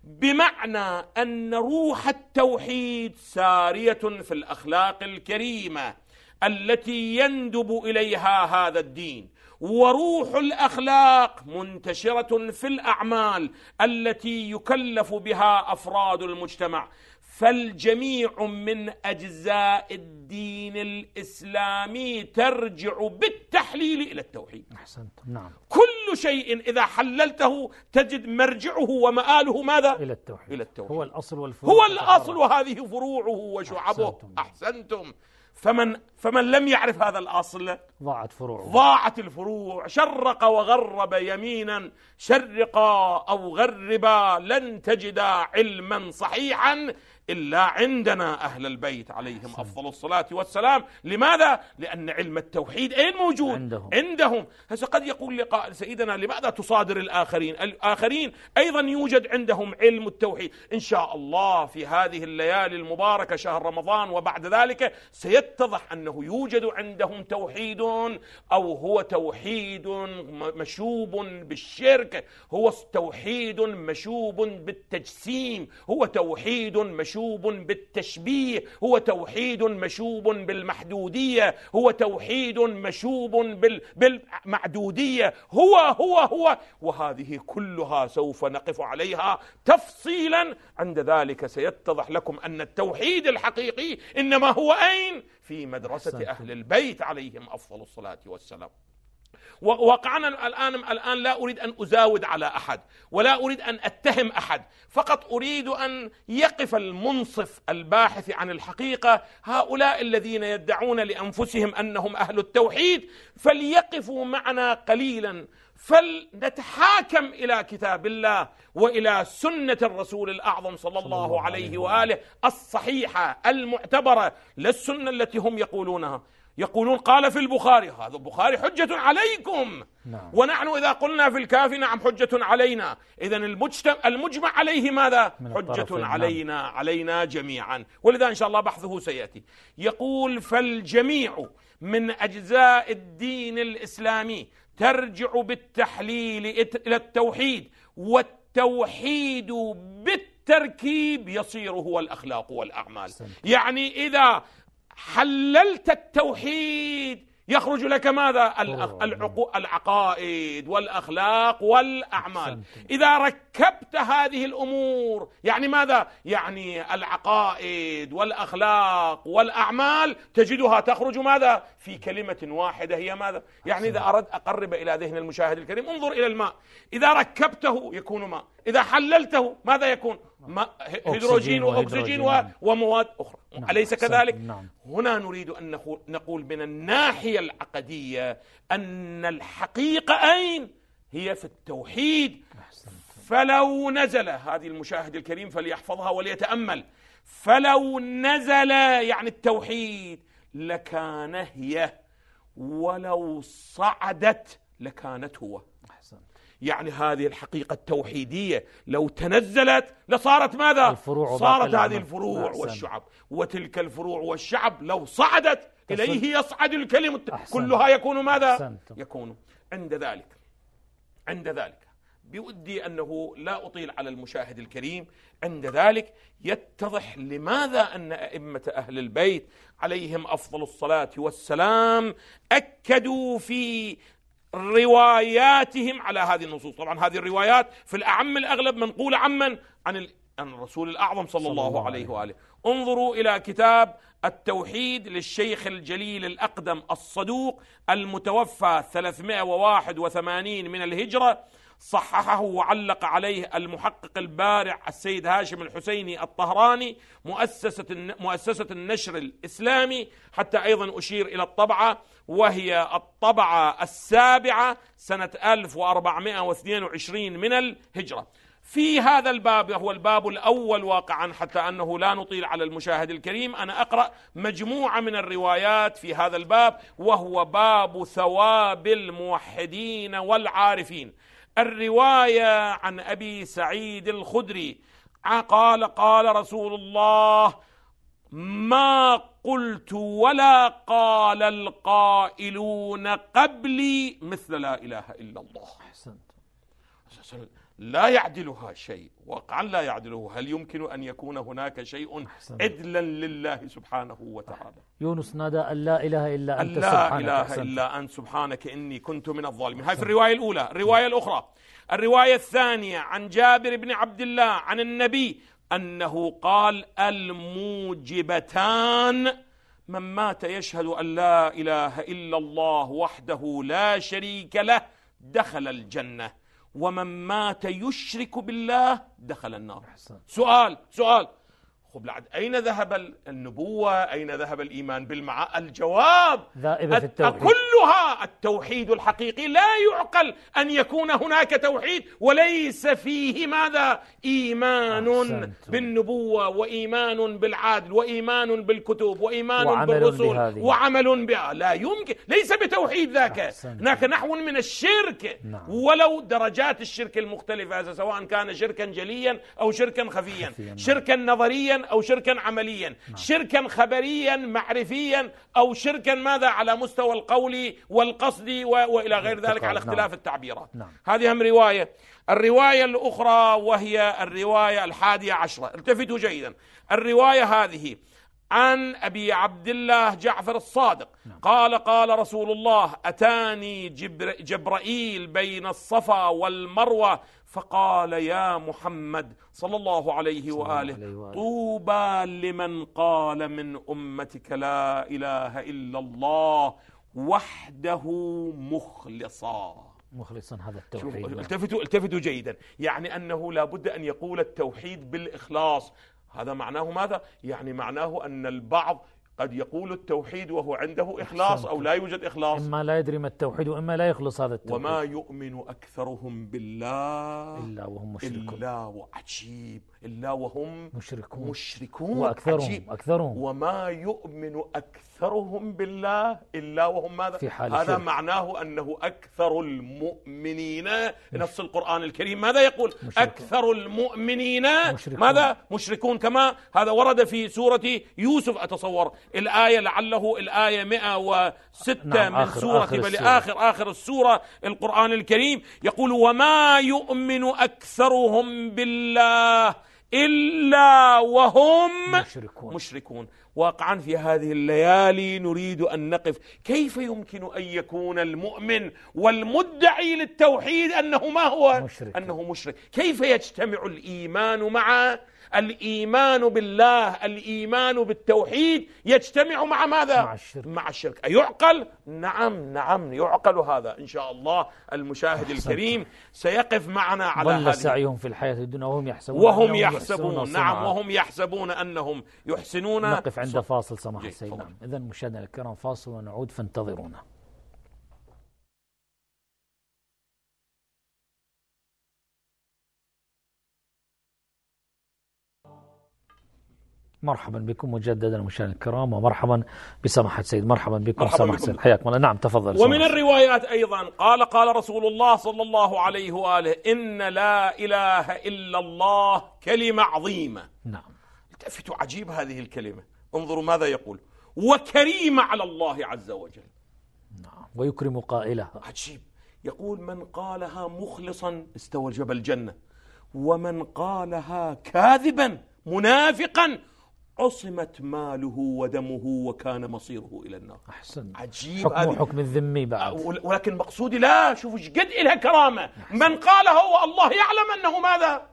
بمعنى أن روح التوحيد سارية في الأخلاق الكريمة التي يندب إليها هذا الدين، وروح الأخلاق منتشرة في الأعمال التي يكلف بها أفراد المجتمع. فالجميع من أجزاء الدين الإسلامي ترجع بالتحليل إلى التوحيد. أحسنتم. نعم. كل شيء إذا حللته تجد مرجعه ومآله ماذا؟ إلى التوحيد. إلى التوحيد. هو الأصل والفروع. هو الأصل وهذه فروعه وشعبه. أحسنتم. أحسنتم. فمن فمن لم يعرف هذا الأصل ضاعت فروعه. ضاعت الفروع. شرق وغرب يمينا شرقا أو غربا لن تجد علما صحيحا إلا عندنا أهل البيت عليهم أفضل الصلاة والسلام. لماذا؟ لأن علم التوحيد أين موجود؟ عندهم, عندهم. هسه قد يقول لقاء سيدنا لماذا تصادر الآخرين؟ الآخرين أيضا يوجد عندهم علم التوحيد. إن شاء الله في هذه الليالي المباركة شهر رمضان وبعد ذلك سيتضح أنه يوجد عندهم توحيد، أو هو توحيد مشوب بالشرك، هو توحيد مشوب بالتجسيم، هو توحيد مشوب بالتشبيه، هو توحيد مشوب بالمحدودية، هو توحيد مشوب بال... بالمعدودية، هو هو هو وهذه كلها سوف نقف عليها تفصيلا. عند ذلك سيتضح لكم أن التوحيد الحقيقي إنما هو أين؟ في مدرسة أهل البيت عليهم أفضل الصلاة والسلام. وقعنا الآن الآن لا أريد أن أزاود على أحد ولا أريد أن أتهم أحد، فقط أريد أن يقف المنصف الباحث عن الحقيقة، هؤلاء الذين يدعون لأنفسهم أنهم أهل التوحيد، فليقفوا معنا قليلا، فلنتحاكم إلى كتاب الله وإلى سنة الرسول الأعظم صلى الله عليه وآله الصحيحة المعتبرة، لا السنة التي هم يقولونها. يقولون قال في البخاري، هذا البخاري حجة عليكم. نعم. ونحن إذا قلنا في الكافي نعم حجة علينا. إذن المجمع عليه ماذا؟ حجة علينا. نعم. علينا جميعا، ولذا إن شاء الله بحثه سيأتي. يقول فالجميع من أجزاء الدين الإسلامي ترجع بالتحليل إلى التوحيد، والتوحيد بالتركيب يصير هو الأخلاق والأعمال. يعني إذا حللت التوحيد يخرج لك ماذا؟ العقائد والأخلاق والأعمال. إذا ركبت هذه الأمور يعني ماذا؟ يعني العقائد والأخلاق والأعمال تجدها تخرج ماذا؟ في كلمة واحدة، هي ماذا؟ يعني إذا أردت أقرب إلى ذهن المشاهد الكريم، انظر إلى الماء، إذا ركبته يكون ماء، إذا حللته ماذا يكون؟ هيدروجين وأكسجين ومواد أخرى. نعم. أليس كذلك؟ نعم. هنا نريد أن نقول من الناحية العقدية أن الحقيقة أين؟ هي في التوحيد. فلو نزل، هذه المشاهد الكريم فليحفظها وليتأمل، فلو نزل يعني التوحيد لكان هي، ولو صعدت لكانت هو. يعني هذه الحقيقة التوحيدية لو تنزلت لصارت ماذا؟ صارت هذه الفروع والشعب، وتلك الفروع والشعب لو صعدت إليه يصعد الكلم كلها يكون ماذا؟ أحسنت. يكون عند ذلك عند ذلك بودي أنه لا أطيل على المشاهد الكريم، عند ذلك يتضح لماذا أن أئمة أهل البيت عليهم أفضل الصلاة والسلام أكدوا في رواياتهم على هذه النصوص. طبعا هذه الروايات في الأعم الأغلب منقولة عمن عن الرسول الأعظم صلى الله عليه وآله. انظروا إلى كتاب التوحيد للشيخ الجليل الأقدم الصدوق المتوفى ثلاثمائة وواحد وثمانين من الهجرة، صححه وعلق عليه المحقق البارع السيد هاشم الحسيني الطهراني، مؤسسة مؤسسة النشر الإسلامي. حتى أيضا أشير إلى الطبعة، وهي الطبعة السابعة سنة ألف وأربعمائة واثنين وعشرين من الهجرة. في هذا الباب، هو الباب الأول واقعا، حتى أنه لا نطيل على المشاهد الكريم، أنا أقرأ مجموعة من الروايات في هذا الباب، وهو باب ثواب الموحدين والعارفين. الرواية عن أبي سعيد الخدري قال قال رسول الله: ما قلت ولا قال القائلون قبلي مثل لا إله إلا الله. لا يعدلها شيء، واقعا لا يعدله. هل يمكن أن يكون هناك شيء عدلا لله سبحانه وتعالى؟ يونس نادى أن لا إله إلا أنت لا سبحانك إله أحسنت. إلا أنت سبحانك إني كنت من الظالمين. هاي في الرواية الأولى. الرواية الأخرى، الرواية الثانية عن جابر بن عبد الله عن النبي أنه قال: الموجبتان من مات يشهد أن لا إله إلا الله وحده لا شريك له دخل الجنة، ومن مات يشرك بالله دخل النار. سؤال سؤال خب أين ذهب النبوة؟ أين ذهب الإيمان بالمعاد؟ الجواب ذائبة في التوحيد. كلها التوحيد الحقيقي. لا يعقل أن يكون هناك توحيد وليس فيه ماذا؟ إيمان أحسنت. بالنبوة، وإيمان بالعدل، وإيمان بالكتب، وإيمان بالرسل، وعمل بها. لا يمكن، ليس بتوحيد ذاك. هناك نحو من الشرك. نعم. ولو درجات الشرك المختلفة، سواء كان شركا جليا أو شركا خفيا، خفيا. شركا نظريا أو شركا عمليا، نعم. شركا خبريا معرفيا، أو شركا ماذا على مستوى القول والقصد وإلى غير ذلك على اختلاف نعم. التعبيرات. نعم. هذه هم رواية. الرواية الأخرى وهي الرواية الحادية عشرة، التفتوا جيدا. الرواية هذه عن أبي عبد الله جعفر الصادق نعم. قال قال رسول الله: أتاني جبر جبرائيل بين الصفا والمروة فقال: يا محمد صلى الله عليه وآله، طوبى لمن قال من أمتك لا إله إلا الله وحده مخلصا. مخلصا هذا التوحيد. التفتوا التفتوا جيدا، يعني أنه لا بد أن يقول التوحيد بالإخلاص. هذا معناه ماذا؟ يعني معناه أن البعض قد يقول التوحيد وهو عنده إخلاص أو لا يوجد إخلاص، إما لا يدري ما التوحيد وإما لا يخلص هذا التوحيد. وما يؤمن أكثرهم بالله إلا وهم مشركون، إلا وعجيب إلا وهم مشركون, مشركون وأكثرهم عجيب. أكثرهم وما يؤمن أكثرهم بالله إلا وهم ماذا؟ في حال هذا شرك. معناه أنه أكثر المؤمنين. نفس القرآن الكريم ماذا يقول؟ مشركون. أكثر المؤمنين مشركون. ماذا؟ مشركون، كما هذا ورد في سورة يوسف أتصور الآية لعله الآية مئة وستة نعم، من آخر سورة آخر بل السورة. آخر آخر السورة القرآن الكريم يقول وما يؤمن أكثرهم بالله إلا وهم مشركون. مشركون. واقعا في هذه الليالي نريد أن نقف كيف يمكن أن يكون المؤمن والمدعي للتوحيد أنه ما هو مشرك. أنه مشرك؟ كيف يجتمع الإيمان مع الإيمان بالله، الإيمان بالتوحيد يجتمع مع ماذا؟ مع الشرك. مع الشرك. أيعقل؟ نعم نعم يعقل هذا. إن شاء الله المشاهد الكريم سيقف معنا على هذا. ضل سعيهم في الحياة الدنيا وهم يحسبون وهم يحسبون نعم صنعا. وهم يحسبون أنهم يحسنون. نقف عند فاصل سماحة جيد. السيد. نعم. إذن مشاهدينا الكرام فاصل ونعود فانتظرونا. مرحبا بكم مجددا مشاهدينا الكرام، ومرحبا بسماحة السيد. مرحبا بكم سماحة السيد، حياكم الله. نعم تفضل. ومن الروايات أيضا قال قال رسول الله صلى الله عليه وآله إن لا إله إلا الله كلمة عظيمة. نعم. التفتوا عجيب هذه الكلمة، انظروا ماذا يقول وكريمة على الله عز وجل. نعم. ويكرم قائلها. عجيب. يقول من قالها مخلصا استوجب الجنة، ومن قالها كاذبا منافقا عصمت ماله ودمه وكان مصيره إلى النار. أحسن. عجيب. حكم هذه حكم الذمي بعد. ولكن مقصودي لا، شوفوا ايش قد إلها كرامة. أحسن. من قالها والله يعلم أنه ماذا؟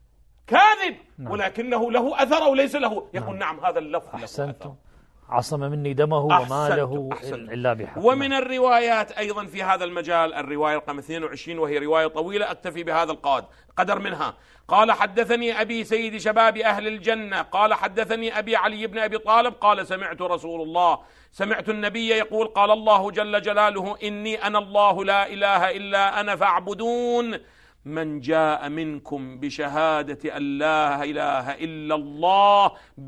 كاذب. نعم. ولكنه له أثر وليس له. يقول نعم, نعم هذا اللفظ. أحسنتم. عصم مني دمه وماله إلا بحق. ومن الروايات أيضا في هذا المجال الرواية رقم اثنين وعشرين وهي رواية طويلة أكتفي بهذا القدر قدر منها. قال حدثني أبي سيد شباب أهل الجنة قال حدثني أبي علي بن أبي طالب قال سمعت رسول الله سمعت النبي يقول قال الله جل جلاله إني أنا الله لا إله إلا أنا فاعبدون من جاء منكم بشهادة أن لا إله إلا الله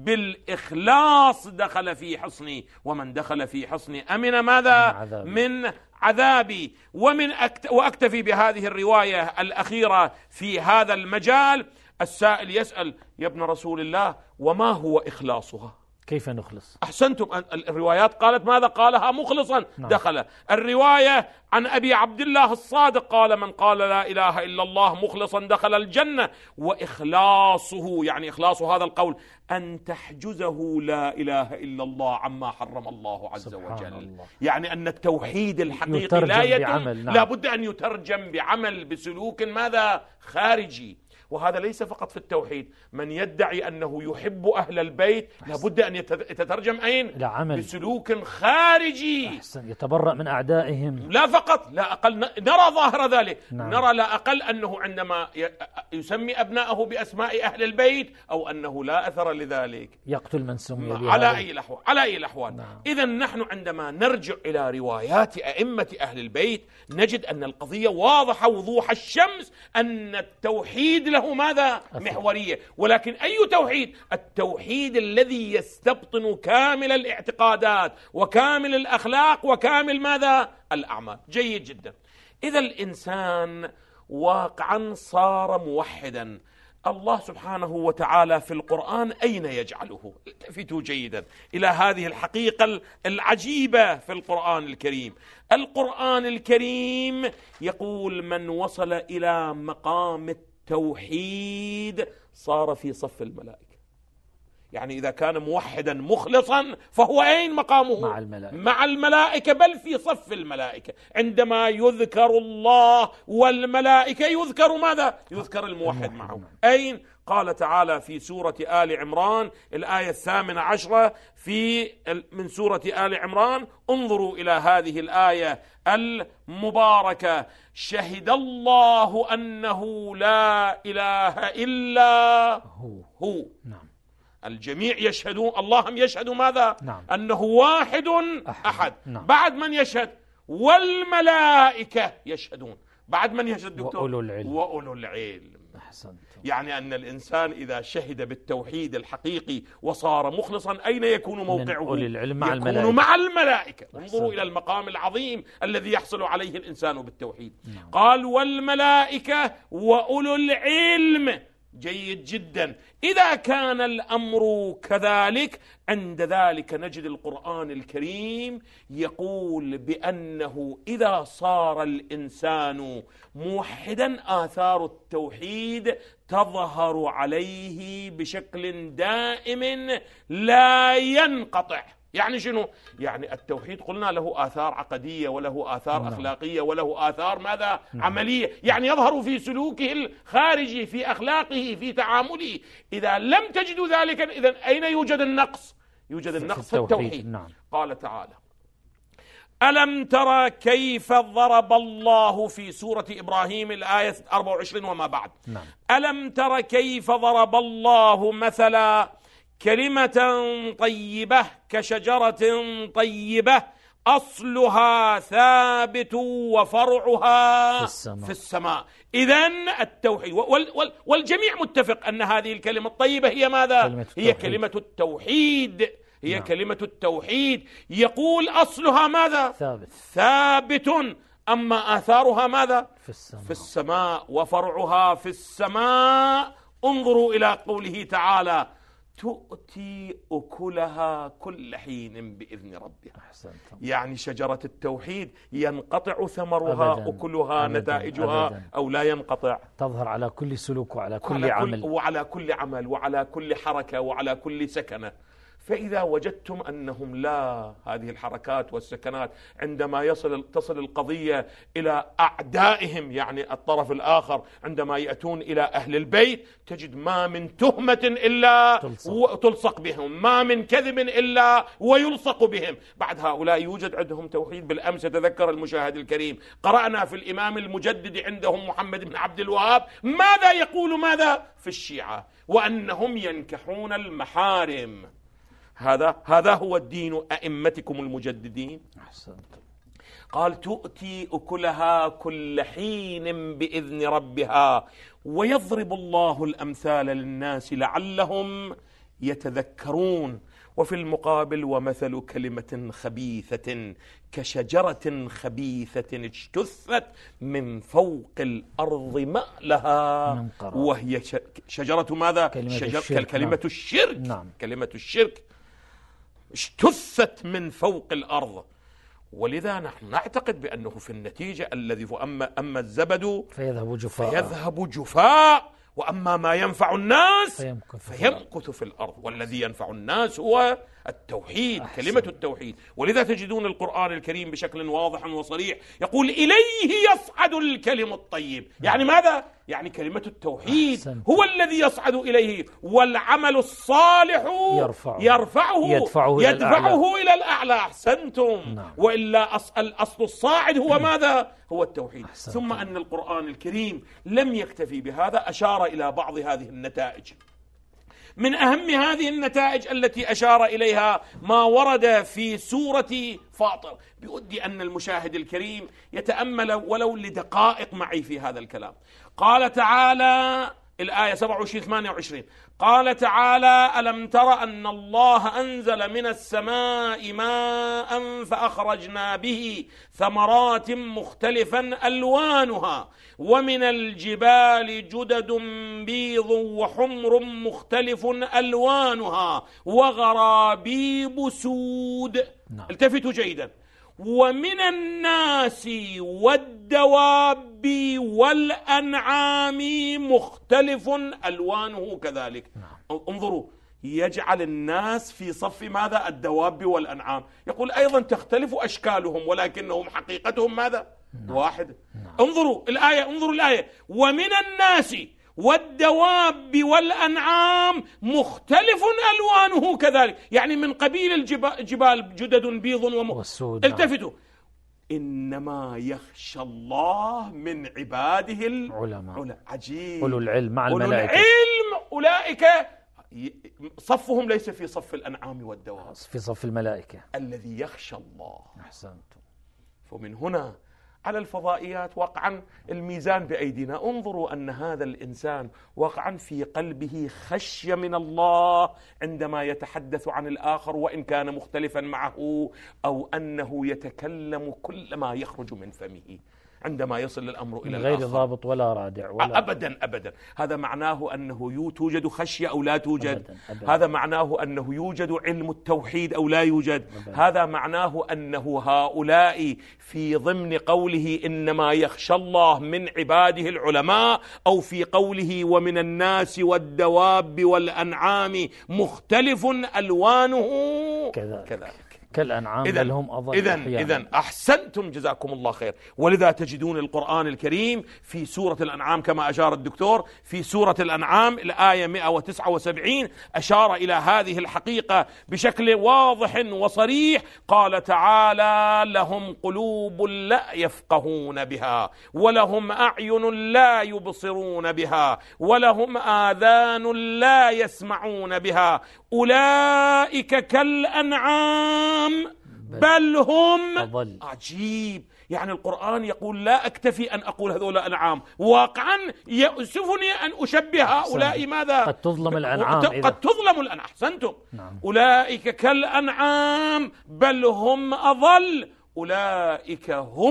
بالإخلاص دخل في حصني ومن دخل في حصني أمن ماذا؟ من عذابي. ومن أكت... وأكتفي بهذه الرواية الأخيرة في هذا المجال. السائل يسأل يا ابن رسول الله وما هو إخلاصها؟ كيف نخلص؟ أحسنتم. الروايات قالت ماذا؟ قالها مخلصا نعم. دخل. الرواية عن أبي عبد الله الصادق قال من قال لا إله إلا الله مخلصا دخل الجنة. وإخلاصه يعني إخلاص هذا القول أن تحجزه لا إله إلا الله عما حرم الله عز وجل. الله. يعني أن التوحيد الحقيقي لا يتم نعم. لا بد أن يترجم بعمل بسلوك ماذا؟ خارجي. وهذا ليس فقط في التوحيد. من يدعي أنه يحب أهل البيت لابد أن يتترجم أين؟ بسلوك خارجي. أحسن. يتبرأ من أعدائهم. لا فقط لا أقل نرى ظاهر ذلك. نعم. نرى لا أقل أنه عندما يسمي أبنائه بأسماء أهل البيت أو أنه لا أثر لذلك يقتل من سمي بهذا على أي الأحوال على أي الأحوال. نعم. إذن نحن عندما نرجع إلى روايات أئمة أهل البيت نجد أن القضية واضحة وضوح الشمس أن التوحيد له ماذا؟ محورية. ولكن أي توحيد؟ التوحيد الذي يستبطن كامل الاعتقادات وكامل الأخلاق وكامل ماذا؟ الأعمال. جيد جدا. إذا الإنسان واقعا صار موحدا الله سبحانه وتعالى في القرآن أين يجعله؟ التفتوا جيدا إلى هذه الحقيقة العجيبة في القرآن الكريم. القرآن الكريم يقول من وصل إلى مقام التوحيد صار في صف الملائكة. يعني إذا كان موحدا مخلصا فهو أين مقامه؟ مع الملائكة. مع الملائكة بل في صف الملائكة. عندما يذكر الله والملائكة يذكر ماذا؟ يذكر الموحد معه. أين؟ قال تعالى في سورة آل عمران الآية الثامنة عشرة في من سورة آل عمران انظروا إلى هذه الآية المباركة شهد الله أنه لا إله إلا هو, هو. نعم. الجميع يشهدون، الله هم يشهد ماذا؟ نعم. أنه واحد أحد, أحد. نعم. بعد من يشهد؟ والملائكة يشهدون. بعد من يشهد دكتور؟ وأولو العلم. وأولو العلم. أحسنت. يعني أن الإنسان إذا شهد بالتوحيد الحقيقي وصار مخلصا أين يكون موقعه؟ أولي العلم مع يكون الملائكة. مع الملائكة. أحسنت. انظروا إلى المقام العظيم الذي يحصل عليه الإنسان بالتوحيد. نعم. قال والملائكة وأولو العلم. جيد جدا. إذا كان الأمر كذلك عند ذلك نجد القرآن الكريم يقول بأنه إذا صار الإنسان موحدا آثار التوحيد تظهر عليه بشكل دائم لا ينقطع. يعني شنو؟ يعني التوحيد قلنا له آثار عقدية وله آثار نعم. أخلاقية وله آثار ماذا؟ نعم. عملية. يعني يظهر في سلوكه الخارجي، في أخلاقه، في تعامله. إذا لم تجدوا ذلك إذن أين يوجد النقص؟ يوجد النقص في التوحيد, التوحيد. نعم. قال تعالى ألم ترى كيف ضرب الله في سورة إبراهيم الآية أربعة وعشرين وما بعد نعم. ألم ترى كيف ضرب الله مثلا كلمة طيبة كشجرة طيبة أصلها ثابت وفرعها في السماء, في السماء. إذن التوحيد وال والجميع متفق أن هذه الكلمة الطيبة هي ماذا؟ كلمة هي كلمة التوحيد. هي نعم. كلمة التوحيد. يقول أصلها ماذا؟ ثابت. ثابت. أما آثارها ماذا؟ في السماء. في السماء وفرعها في السماء. انظروا إلى قوله تعالى تؤتي أكلها كل حين بإذن ربها. أحسنتم. يعني شجرة التوحيد ينقطع ثمرها أبداً. أكلها أبداً. نتائجها أبداً. أو لا ينقطع، تظهر على كل سلوك وعلى كل وعلى عمل كل وعلى كل عمل وعلى كل حركة وعلى كل سكنة. فإذا وجدتم أنهم لا، هذه الحركات والسكنات عندما يصل تصل القضية إلى أعدائهم، يعني الطرف الآخر، عندما يأتون إلى أهل البيت تجد ما من تهمة إلا تلصق, تلصق بهم، ما من كذب إلا ويلصق بهم. بعد هؤلاء يوجد عندهم توحيد. بالأمس تذكر المشاهد الكريم قرأنا في الإمام المجدد عندهم محمد بن عبد الوهاب ماذا يقول ماذا في الشيعة، وأنهم ينكحون المحارم. هذا هذا هو الدين أئمتكم المجددين. أحسنت. قال تؤتي أكلها كل حين بإذن ربها ويضرب الله الأمثال للناس لعلهم يتذكرون. وفي المقابل ومثل كلمة خبيثة كشجرة خبيثة اجتثت من فوق الأرض ما لها، وهي شجرة ماذا؟ كلمة شجر الشرك. كلمة نعم. الشرك. نعم. كلمة الشرك اجتثت من فوق الأرض. ولذا نحن نعتقد بأنه في النتيجة الذي أما, أما الزبد فيذهب جفاء فيذهب جفاء وأما ما ينفع الناس فيمكث, فيمكث في الأرض. والذي ينفع الناس هو التوحيد. أحسن. كلمة التوحيد. ولذا تجدون القرآن الكريم بشكل واضح وصريح يقول إليه يصعد الكلم الطيب. يعني ماذا؟ يعني كلمة التوحيد. أحسن. هو الذي يصعد إليه، والعمل الصالح يرفعه, يرفعه يدفعه, يدفعه إلى الأعلى. أحسنتم. نعم. وإلا الأصل الصاعد هو ماذا؟ هو التوحيد. أحسن. ثم أن القرآن الكريم لم يكتفي بهذا، أشار إلى بعض هذه النتائج. من أهم هذه النتائج التي أشار إليها ما ورد في سورة فاطر. بودي أن المشاهد الكريم يتأمل ولو لدقائق معي في هذا الكلام. قال تعالى الآية سبعة وعشرين ثمانية وعشرين قال تعالى ألم تر أن الله أنزل من السماء ماء فأخرجنا به ثمرات مختلفا ألوانها ومن الجبال جدد بيض وحمر مختلف ألوانها وغرابيب سود. نعم. التفتوا جيدا. ومن الناس والدواب والأنعام مختلف ألوانه كذلك. نعم. انظروا، يجعل الناس في صف ماذا؟ الدواب والأنعام. يقول أيضا تختلف أشكالهم ولكنهم حقيقتهم ماذا؟ نعم. واحد. نعم. انظروا الآية، انظروا الآية. ومن الناس والدواب والأنعام مختلف ألوانه كذلك، يعني من قبيل الجبال جدد بيض وسود. التفتوا، إنما يخشى الله من عباده العلماء. عجيب. أولو العلم مع الملائكة. أولو العلم أولئك صفهم ليس في صف الأنعام والدواب، في صف الملائكة الذي يخشى الله. أحسنتم. فمن هنا على الفضائيات واقعا الميزان بأيدينا. انظروا أن هذا الإنسان واقعا في قلبه خشية من الله عندما يتحدث عن الآخر وإن كان مختلفا معه، أو أنه يتكلم كل ما يخرج من فمه عندما يصل الأمر إلى غير الآخر. ضابط ولا رادع ولا أبدا أبدا. هذا معناه أنه توجد خشية أو لا توجد. أبداً أبداً. هذا معناه أنه يوجد علم التوحيد أو لا يوجد. أبداً. هذا معناه أنه هؤلاء في ضمن قوله إنما يخشى الله من عباده العلماء، أو في قوله ومن الناس والدواب والأنعام مختلف ألوانه كذلك, كذلك. كالأنعام بل هم أضل. إذن, إذن أحسنتم جزاكم الله خير. ولذا تجدون القرآن الكريم في سورة الأنعام كما أشار الدكتور في سورة الأنعام الآية مئة وتسعة وسبعين أشار إلى هذه الحقيقة بشكل واضح وصريح. قال تعالى لهم قلوب لا يفقهون بها ولهم أعين لا يبصرون بها ولهم آذان لا يسمعون بها أولئك كالأنعام بل هم أضل. عجيب. يعني القرآن يقول لا أكتفي أن أقول هذول أنعام، واقعا يؤسفني أن أشبه هؤلاء ماذا؟ قد تظلم الأنعام. قد إذا. تظلم الأنعام. أحسنتم. نعم. أولئك كالأنعام بل هم أضل أولئك هم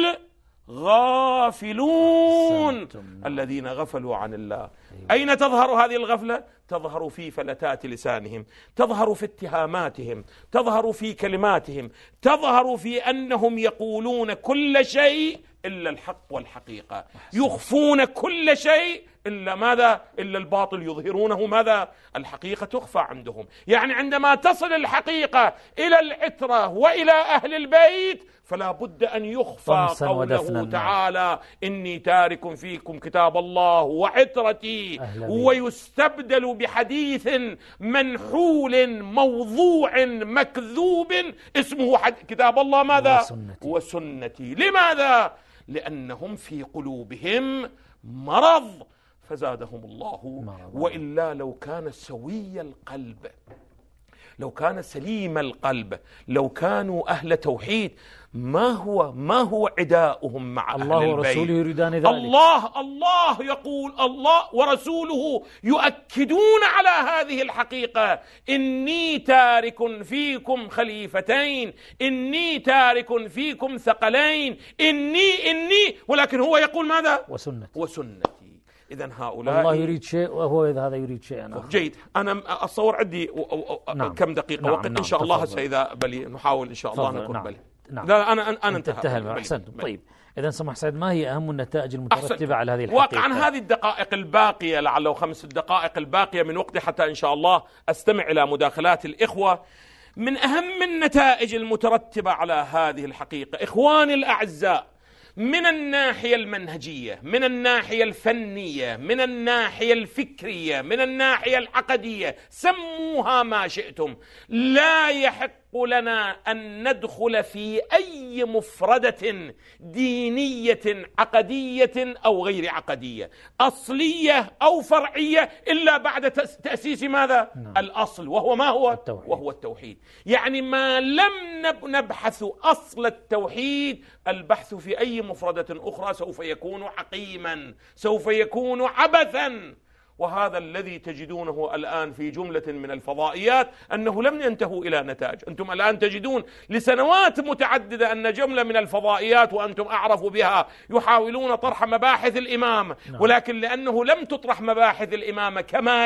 الغافلون الذين غفلوا عن الله. أين تظهر هذه الغفلة؟ تظهر في فلتات لسانهم، تظهر في اتهاماتهم، تظهر في كلماتهم، تظهر في أنهم يقولون كل شيء إلا الحق والحقيقة، يخفون كل شيء إلا ماذا؟ إلا الباطل، يظهرونه ماذا؟ الحقيقة تخفى عندهم. يعني عندما تصل الحقيقة إلى العترة وإلى أهل البيت فلا بد أن يخفى قوله تعالى إني تارك فيكم كتاب الله وعترتي، ويستبدل بحديث منحول موضوع مكذوب اسمه كتاب الله ماذا؟ وسنتي. وسنتي. لماذا؟ لأنهم في قلوبهم مرض فزادهم الله مرض. وإلا لو كان سوي القلب، لو كان سليم القلب، لو كانوا أهل توحيد، ما هو ما هو عداؤهم مع الله أهل البيت؟ ورسوله يريدان ذلك. الله الله يقول الله ورسوله يؤكدون على هذه الحقيقة. إني تارك فيكم خليفتين، إني تارك فيكم ثقلين، إني إني ولكن هو يقول ماذا؟ وسنتي وسنتي. إذن هؤلاء الله يريد شيء وهو هذا يريد شيء آخر. جيد. أنا أتصور عندي نعم. كم دقيقة نعم. وقت. نعم. إن شاء الله سيدا بلي نحاول إن شاء الله نكون نعم. بلي نعم. لا أنا أنا انتهى. أحسنتم. طيب إذا سمح سعد، ما هي أهم النتائج المترتبة أحسن. على هذه الحقيقة؟ واقعا هذه الدقائق الباقية، لعله خمس الدقائق الباقية من وقتي حتى إن شاء الله أستمع إلى مداخلات الإخوة. من أهم النتائج المترتبة على هذه الحقيقة إخواني الأعزاء، من الناحية المنهجية، من الناحية الفنية، من الناحية الفكرية، من الناحية العقدية، سموها ما شئتم، لا يحق لنا أن ندخل في أي مفردة دينية عقدية أو غير عقدية، أصلية أو فرعية، إلا بعد تأسيس ماذا؟ نعم. الأصل، وهو ما هو؟ التوحيد. وهو التوحيد. يعني ما لم نبحث أصل التوحيد، البحث في أي مفردة أخرى سوف يكون عقيما، سوف يكون عبثا. وهذا الذي تجدونه الآن في جملة من الفضائيات أنه لم ينتهوا إلى نتائج. أنتم الآن تجدون لسنوات متعددة أن جملة من الفضائيات وأنتم أعرفوا بها يحاولون طرح مباحث الإمامة، ولكن لأنه لم تطرح مباحث الإمامة كما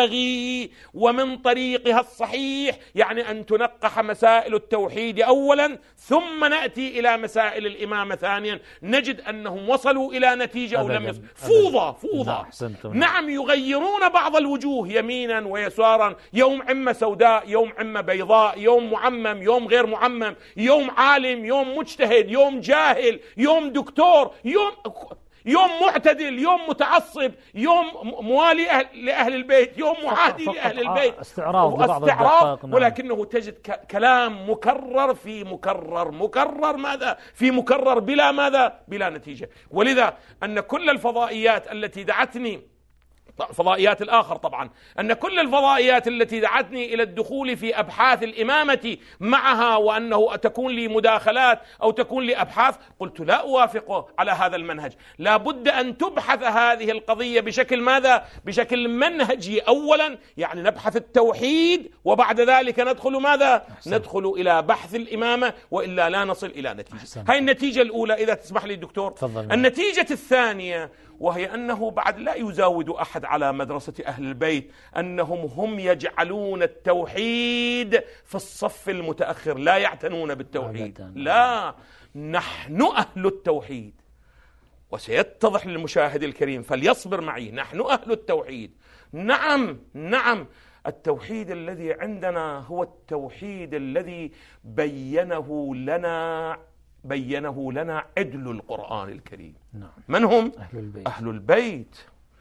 ينبغي ومن طريقها الصحيح، يعني أن تنقح مسائل التوحيد أولا ثم نأتي إلى مسائل الإمامة ثانيا، نجد أنهم وصلوا إلى نتيجة أو لم يصلوا. فوضى فوضى. نعم، يغيرون بعض الوجوه يمينا ويسارا، يوم عمة سوداء، يوم عمة بيضاء، يوم معمم، يوم غير معمم، يوم عالم، يوم مجتهد، يوم جاهل، يوم دكتور، يوم يوم معتدل، يوم متعصب، يوم موالي أهل لأهل البيت، يوم معادي لأهل البيت، استعراض استعراض. ولكنه تجد كلام مكرر في مكرر مكرر ماذا؟ في مكرر بلا ماذا؟ بلا نتيجة. ولذا أن كل الفضائيات التي دعتني فضائيات الآخر طبعا، أن كل الفضائيات التي دعتني إلى الدخول في أبحاث الإمامة معها وأنه تكون لي مداخلات أو تكون لي أبحاث، قلت لا أوافق على هذا المنهج. لا بد أن تبحث هذه القضية بشكل ماذا؟ بشكل منهجي. أولا يعني نبحث التوحيد وبعد ذلك ندخل ماذا؟ أحسن. ندخل إلى بحث الإمامة، وإلا لا نصل إلى نتيجة. أحسن. هاي النتيجة الأولى إذا تسمح لي دكتور. فضل. النتيجة الثانية وهي أنه بعد لا يزاود أحد على مدرسة أهل البيت أنهم هم يجعلون التوحيد في الصف المتأخر، لا يعتنون بالتوحيد. لا، نحن أهل التوحيد، وسيتضح للمشاهد الكريم فليصبر معي، نحن أهل التوحيد. نعم نعم، التوحيد الذي عندنا هو التوحيد الذي بينه لنا بينه لنا عدل القرآن الكريم. نعم. من هم؟ أهل البيت. أهل البيت.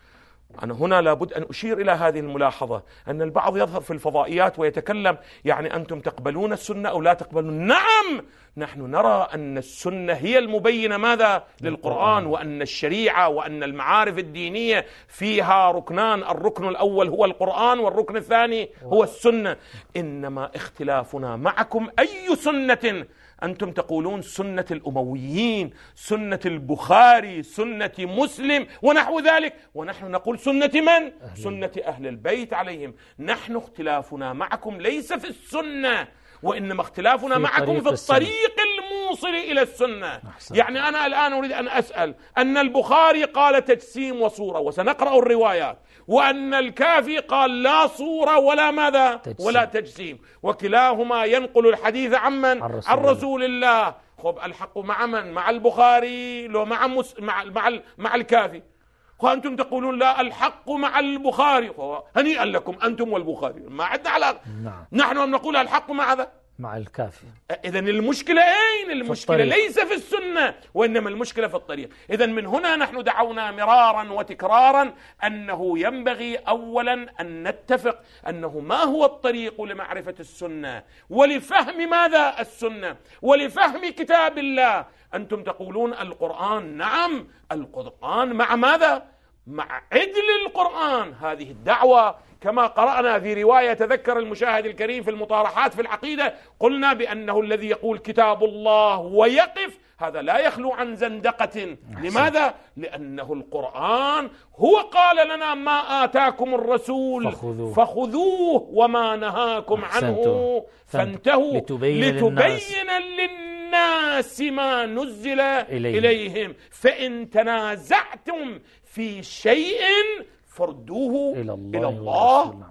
أنا هنا لابد أن أشير إلى هذه الملاحظة، أن البعض يظهر في الفضائيات ويتكلم يعني أنتم تقبلون السنة أو لا تقبلون. نعم، نحن نرى أن السنة هي المبينة ماذا؟ للقرآن، وأن الشريعة وأن المعارف الدينية فيها ركنان، الركن الأول هو القرآن والركن الثاني هو السنة. إنما اختلافنا معكم أي سنة؟ أنتم تقولون سنة الأمويين، سنة البخاري، سنة مسلم ونحو ذلك، ونحن نقول سنة من؟ أهل سنة أهل البيت عليهم. نحن اختلافنا معكم ليس في السنة، وإنما اختلافنا في معكم في الطريق الموصل إلى السنة. أحسن. يعني أنا الآن أريد أن أسأل أن البخاري قال تجسيم وصورة وسنقرأ الروايات، وأن الكافي قال لا صورة ولا ماذا؟ تجسيم. ولا تجسيم، وكلاهما ينقل الحديث عن من؟ عن رسول, رسول الله. الله. خب الحق مع من؟ مع البخاري لو مع مس... مع مع, مع الكافي. وأنتم تقولون لا الحق مع البخاري. هنيئا لكم أنتم والبخاري، ما عندنا علاقة. نعم. نحن نقول الحق مع ذا مع الكافي. إذن المشكلة أين؟ المشكلة ليس في السنة، وإنما المشكلة في الطريق. إذن من هنا نحن دعونا مرارا وتكرارا أنه ينبغي أولا أن نتفق أنه ما هو الطريق لمعرفة السنة ولفهم ماذا السنة ولفهم كتاب الله. أنتم تقولون القرآن، نعم القرآن مع ماذا؟ مع عدل القرآن. هذه الدعوة كما قرأنا في رواية تذكر المشاهد الكريم في المطارحات في العقيدة، قلنا بأنه الذي يقول كتاب الله ويقف هذا لا يخلو عن زندقة. لماذا؟ لأنه القرآن هو قال لنا ما آتاكم الرسول فخذوه, فخذوه وما نهاكم عنه فانتهوا لتبين, لتبين للناس ما نزل إليهم. إليهم فإن تنازعتم في شيء فردوه إلى الله, إلى الله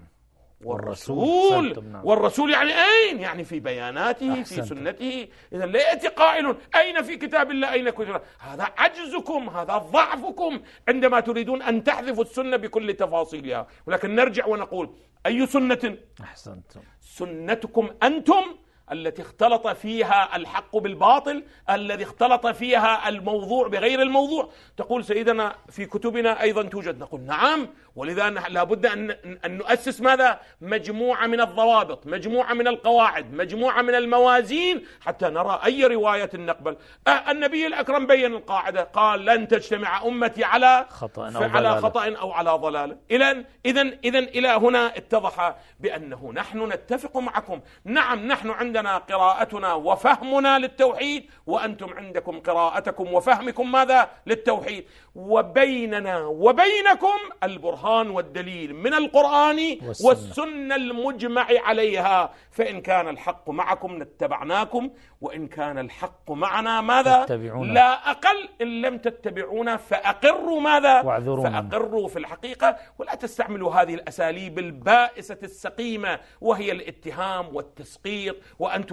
والرسول, والرسول, والرسول يعني أين؟ يعني في بياناته أحسنت. في سنته. إذا لا يأتي قائل أين في كتاب الله أين كتاب؟ هذا عجزكم، هذا ضعفكم عندما تريدون أن تحذفوا السنة بكل تفاصيلها. ولكن نرجع ونقول أي سنة؟ أحسنتم. سنتكم أنتم التي اختلط فيها الحق بالباطل، الذي اختلط فيها الموضوع بغير الموضوع. تقول سيدنا في كتبنا أيضا توجد، نقول نعم، ولذا لابد أن, أن نؤسس ماذا؟ مجموعة من الضوابط، مجموعة من القواعد، مجموعة من الموازين حتى نرى أي رواية نقبل. النبي الأكرم بين القاعدة، قال لن تجتمع أمتي على خطأ أو على خطأ أو على ضلالة. إذن إذن إذن إلى هنا اتضح بأنه نحن نتفق معكم. نعم نحن عندنا قراءتنا وفهمنا للتوحيد، وأنتم عندكم قراءتكم وفهمكم ماذا؟ للتوحيد. وبيننا وبينكم البرهان والدليل من القرآن والسنة, والسنة المجمع عليها. فإن كان الحق معكم نتبعناكم، وإن كان الحق معنا ماذا؟ تتبعونا. لا أقل إن لم تتبعونا فأقروا ماذا؟ فأقروا في الحقيقة، ولا تستعملوا هذه الأساليب البائسة السقيمة وهي الاتهام والتسقيط، وأنتم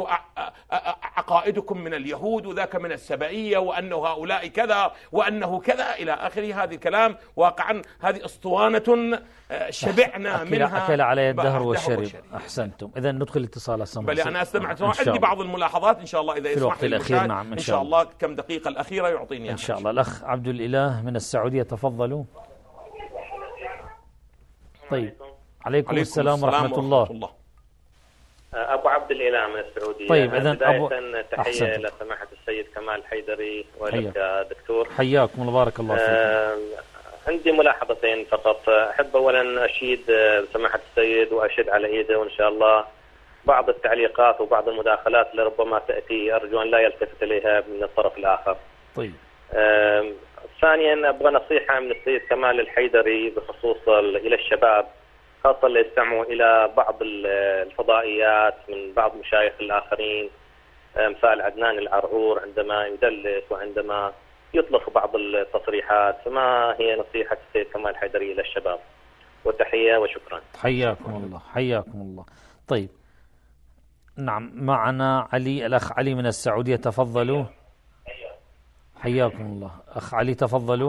عقائدكم من اليهود وذاك من السبائية، وأنه هؤلاء كذا وأنه كذا إلى آخر هذه الكلام. واقعا هذه أسطوانة شبعنا أكل منها، أكل علي الدهر والشرب. أحسنتم. إذا ندخل اتصال السمع. بل أنا أستمع، عندي بعض الملاحظات إن شاء الله إذا يسمح لي الأخير. نعم إن شاء الله كم دقيقة الأخيرة يعطيني إن شاء الله. الأخ عبد الإله من السعودية، تفضلوا. طيب عليكم, عليكم السلام ورحمة الله. الله. أبو عبد الإله من السعودية. طيب إذن بداية تحية لسماحة السيد كمال حيدري ولك دكتور. حياكم الله، بارك الله فيكم. عندي ملاحظتين فقط. أحب أولا أشيد سماحة السيد وأشد على إيده، وإن شاء الله بعض التعليقات وبعض المداخلات اللي ربما تأتي أرجو أن لا يلتفت إليها من الطرف الآخر. طيب. ثانيا أبغى نصيحة من السيد كمال الحيدري بخصوص إلى الشباب، خاصة اللي يستمعوا إلى بعض الفضائيات من بعض مشايخ الآخرين مثال عدنان العرعور عندما يدلس وعندما يطلق بعض التصريحات، فما هي نصيحة السيد كمال الحيدري إلى الشباب؟ وتحية وشكرا. حياكم الله حياكم الله. طيب نعم، معنا علي، الأخ علي من السعودية، تفضلوا. حياكم الله أخ علي، تفضلوا.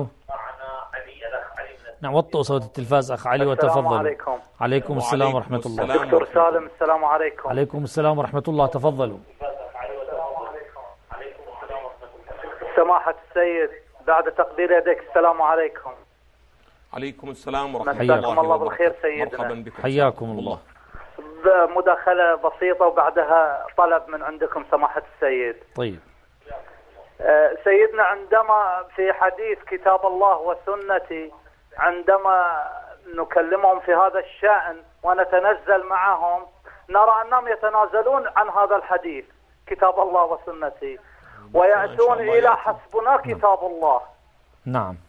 نعم، وطئوا صوت التلفاز أخ علي وتفضلوا. السلام عليكم. عليكم السلام ورحمة الله. دكتور سالم السلام عليكم. عليكم السلام ورحمة الله، تفضلوا. سماحة السيد بعد تقدير يديك السلام عليكم. عليكم السلام ورحمة الله. مساكم الله بالخير سيدنا. مرحبا بكم. حياكم الله. مداخلة بسيطة وبعدها طلب من عندكم سماحة السيد. طيب. سيدنا عندما في حديث كتاب الله وسنتي عندما نكلمهم في هذا الشأن ونتنزل معهم نرى أنهم يتنازلون عن هذا الحديث كتاب الله وسنتي ويأتون إلى حسبنا كتاب الله. نعم.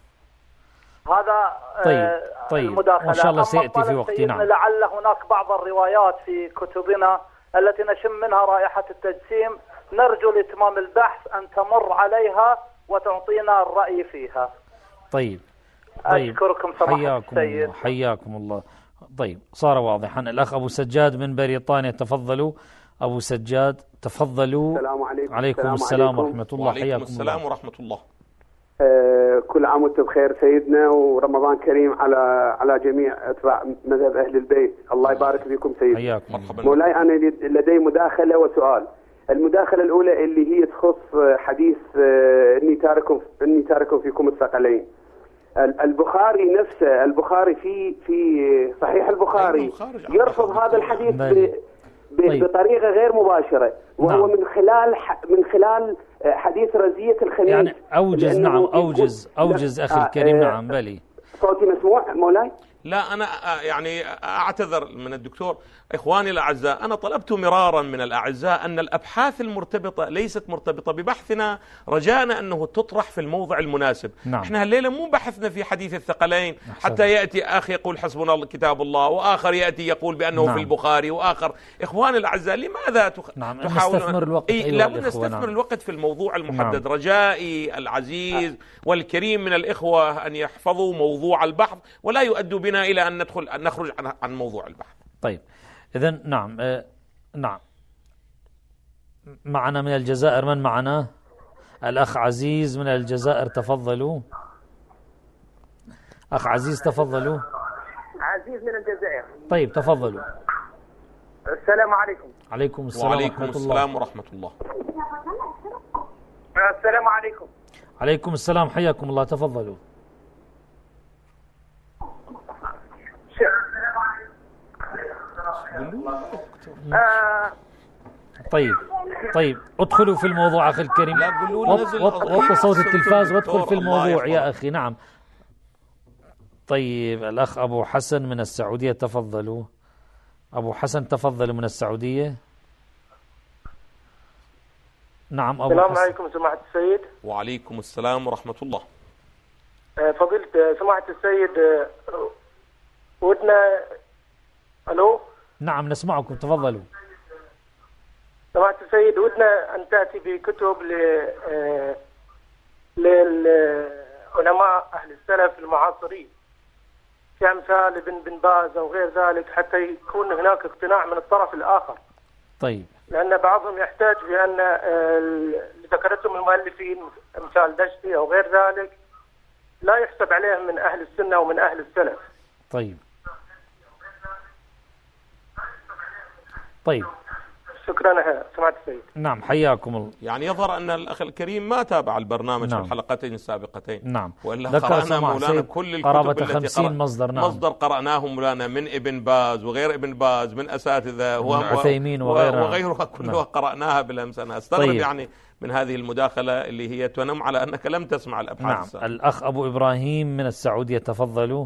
هذا طيب. طيب. المداخلة. وإن شاء الله سيأتي في وقت. نعم. لعل هناك بعض الروايات في كتبنا التي نشم منها رائحة التجسيم، نرجو لإتمام البحث أن تمر عليها وتعطينا الرأي فيها. طيب. طيب. أشكركم سماحة حياكم السيد. الله. حياكم الله. طيب، صار واضحا. الأخ أبو سجاد من بريطانيا، تفضلوا. أبو سجاد تفضلوا. السلام عليكم. عليكم السلام ورحمة الله. وعليكم حياكم السلام الله. ورحمة الله. آه كل عام وانتم بخير سيدنا، ورمضان كريم على على جميع اتباع مذهب اهل البيت. الله يبارك فيكم سيدنا. حياكم. مرحبا. مولاي انا لدي مداخله وسؤال. المداخله الاولى اللي هي تخص حديث آه اني تارك اني تارك فيكم الثقلين. البخاري نفسه، البخاري في في صحيح البخاري يرفض هذا الحديث ب طيب. بطريقه غير مباشره، وهو نعم. من خلال من خلال حديث رزيه الخميس. يعني أوجز. نعم أوجز أوجز أخي الكريم. آه نعم بلي. صوتي مسموع مولاي؟ لا، أنا يعني أعتذر من الدكتور. إخواني الأعزاء، أنا طلبت مرارا من الأعزاء أن الأبحاث المرتبطة ليست مرتبطة ببحثنا، رجاءنا أنه تطرح في الموضع المناسب. نعم. إحنا الليلة مو بحثنا في حديث الثقلين حتى يأتي أخ يقول حسبنا الله كتاب الله، وآخر يأتي يقول بأنه نعم. في البخاري، وآخر. إخواني الأعزاء، لماذا تخ... نعم. تحاولون نستثمر الوقت. إيه؟ أيوة لا بد نستثمر نعم. الوقت في الموضوع المحدد. نعم. رجائي العزيز والكريم من الإخوة أن يحفظوا موضوع البحث ولا يؤدوا بنا إلى أن ندخل أن نخرج عن عن موضوع البحث. طيب، إذن نعم. آه نعم. معنا من الجزائر، من معنا؟ الأخ عزيز من الجزائر، تفضلوا. أخ عزيز تفضلوا. عزيز من الجزائر. طيب تفضلوا. السلام عليكم. عليكم السلام وعليكم ورحمة السلام الله. ورحمة الله. السلام عليكم. عليكم السلام، حياكم الله، تفضلوا. آه طيب. طيب ادخلوا في الموضوع أخي الكريم. لا، قولوا لي نزل وطوا صوت التلفاز وادخل في الله الموضوع يحفظك. يا أخي. نعم. طيب، الأخ أبو حسن من السعودية، تفضلوا. أبو حسن تفضلوا من السعودية. نعم أبو السلام حسن. عليكم سماحة السيد. وعليكم السلام ورحمة الله. آه فضيلة سماحة السيد، آه ودنا. ألو. نعم نسمعكم، تفضلوا. سماحة السيد، ودنا أن تأتي بكتب ل آه للعلماء أهل السلف المعاصرين كأمثال ابن بن باز أو غير ذلك، حتى يكون هناك اقتناع من الطرف الآخر. طيب. لأن بعضهم يحتاج بأن اللي ذكرتهم المؤلفين أمثال دشتي أو غير ذلك لا يحسب عليهم من أهل السنة ومن أهل السلف. طيب. طيب. شكرا سمعت السيد. نعم حياكم الله. يعني يظهر أن الأخ الكريم ما تابع البرنامج نعم. في الحلقتين السابقتين. نعم. وإلا قرأنا مولانا كل الكتب التي خمسين مصدر. نعم. مصدر قرأناه مولانا من ابن باز وغير ابن باز من أساتذة وعثيمين وغيرها وغيرها كلها نعم. قرأناها بالأمس. أنا أستغرب طيب. يعني من هذه المداخلة اللي هي تنم على أنك لم تسمع الأبحاث. نعم. السابقة. الأخ أبو إبراهيم من السعودية تفضلوا.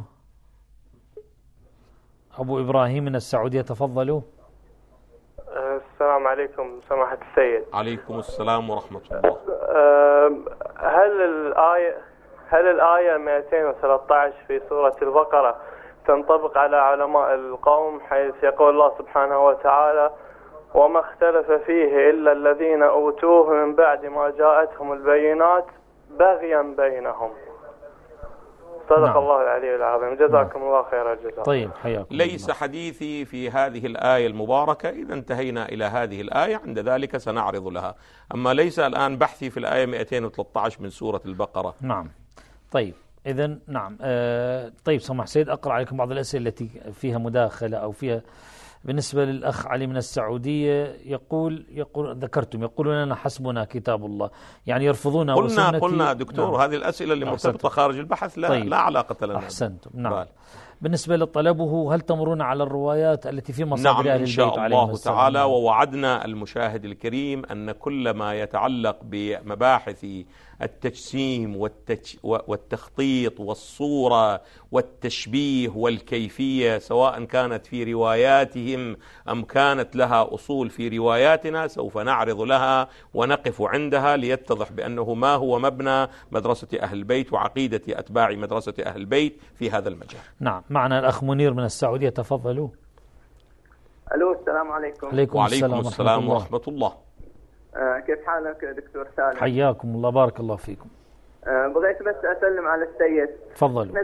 أبو إبراهيم من السعودية تفضلوا. السلام عليكم سماحة السيد. عليكم السلام ورحمة الله. هل الآية هل الآية مئتين وثلاثة عشر في سورة البقرة تنطبق على علماء القوم، حيث يقول الله سبحانه وتعالى: وما اختلف فيه إلا الذين أوتوه من بعد ما جاءتهم البينات بغيا بينهم. صدق نعم. الله العلي العظيم. جزاكم نعم. الله خير الجزاء. طيب حياكم. ليس حديثي في هذه الآية المباركة. إذا انتهينا إلى هذه الآية عند ذلك سنعرض لها، أما ليس الآن بحثي في الآية مئتين وثلاثة عشر من سورة البقرة. نعم. طيب إذا نعم آه طيب سمح سيد أقرأ عليكم بعض الأسئلة التي فيها مداخلة أو فيها. بالنسبة للأخ علي من السعودية يقول يقول ذكرتم يقولون لنا حسبنا كتاب الله، يعني يرفضون قلنا قلنا دكتور نعم. هذه الأسئلة اللي مرتبطة خارج البحث لا طيب. لا علاقة لنا. أحسنتم. نعم بال. بالنسبة لطلبه، هل تمرون على الروايات التي في مصادر نعم أهل إن شاء البيت الله تعالى، ووعدنا المشاهد الكريم أن كل ما يتعلق بمباحث التجسيم والتج... والتخطيط والصورة والتشبيه والكيفية، سواء كانت في رواياتهم أم كانت لها أصول في رواياتنا، سوف نعرض لها ونقف عندها ليتضح بأنه ما هو مبنى مدرسة أهل البيت وعقيدة أتباع مدرسة أهل البيت في هذا المجال. نعم. معنا الأخ منير من السعودية تفضلوا. ألو السلام عليكم. عليكم وعليكم السلام, السلام ورحمة الله. آه كيف حالك دكتور سالم؟ حياكم الله بارك الله فيكم. آه بغيت بس أسلم على السيد. تفضلوا.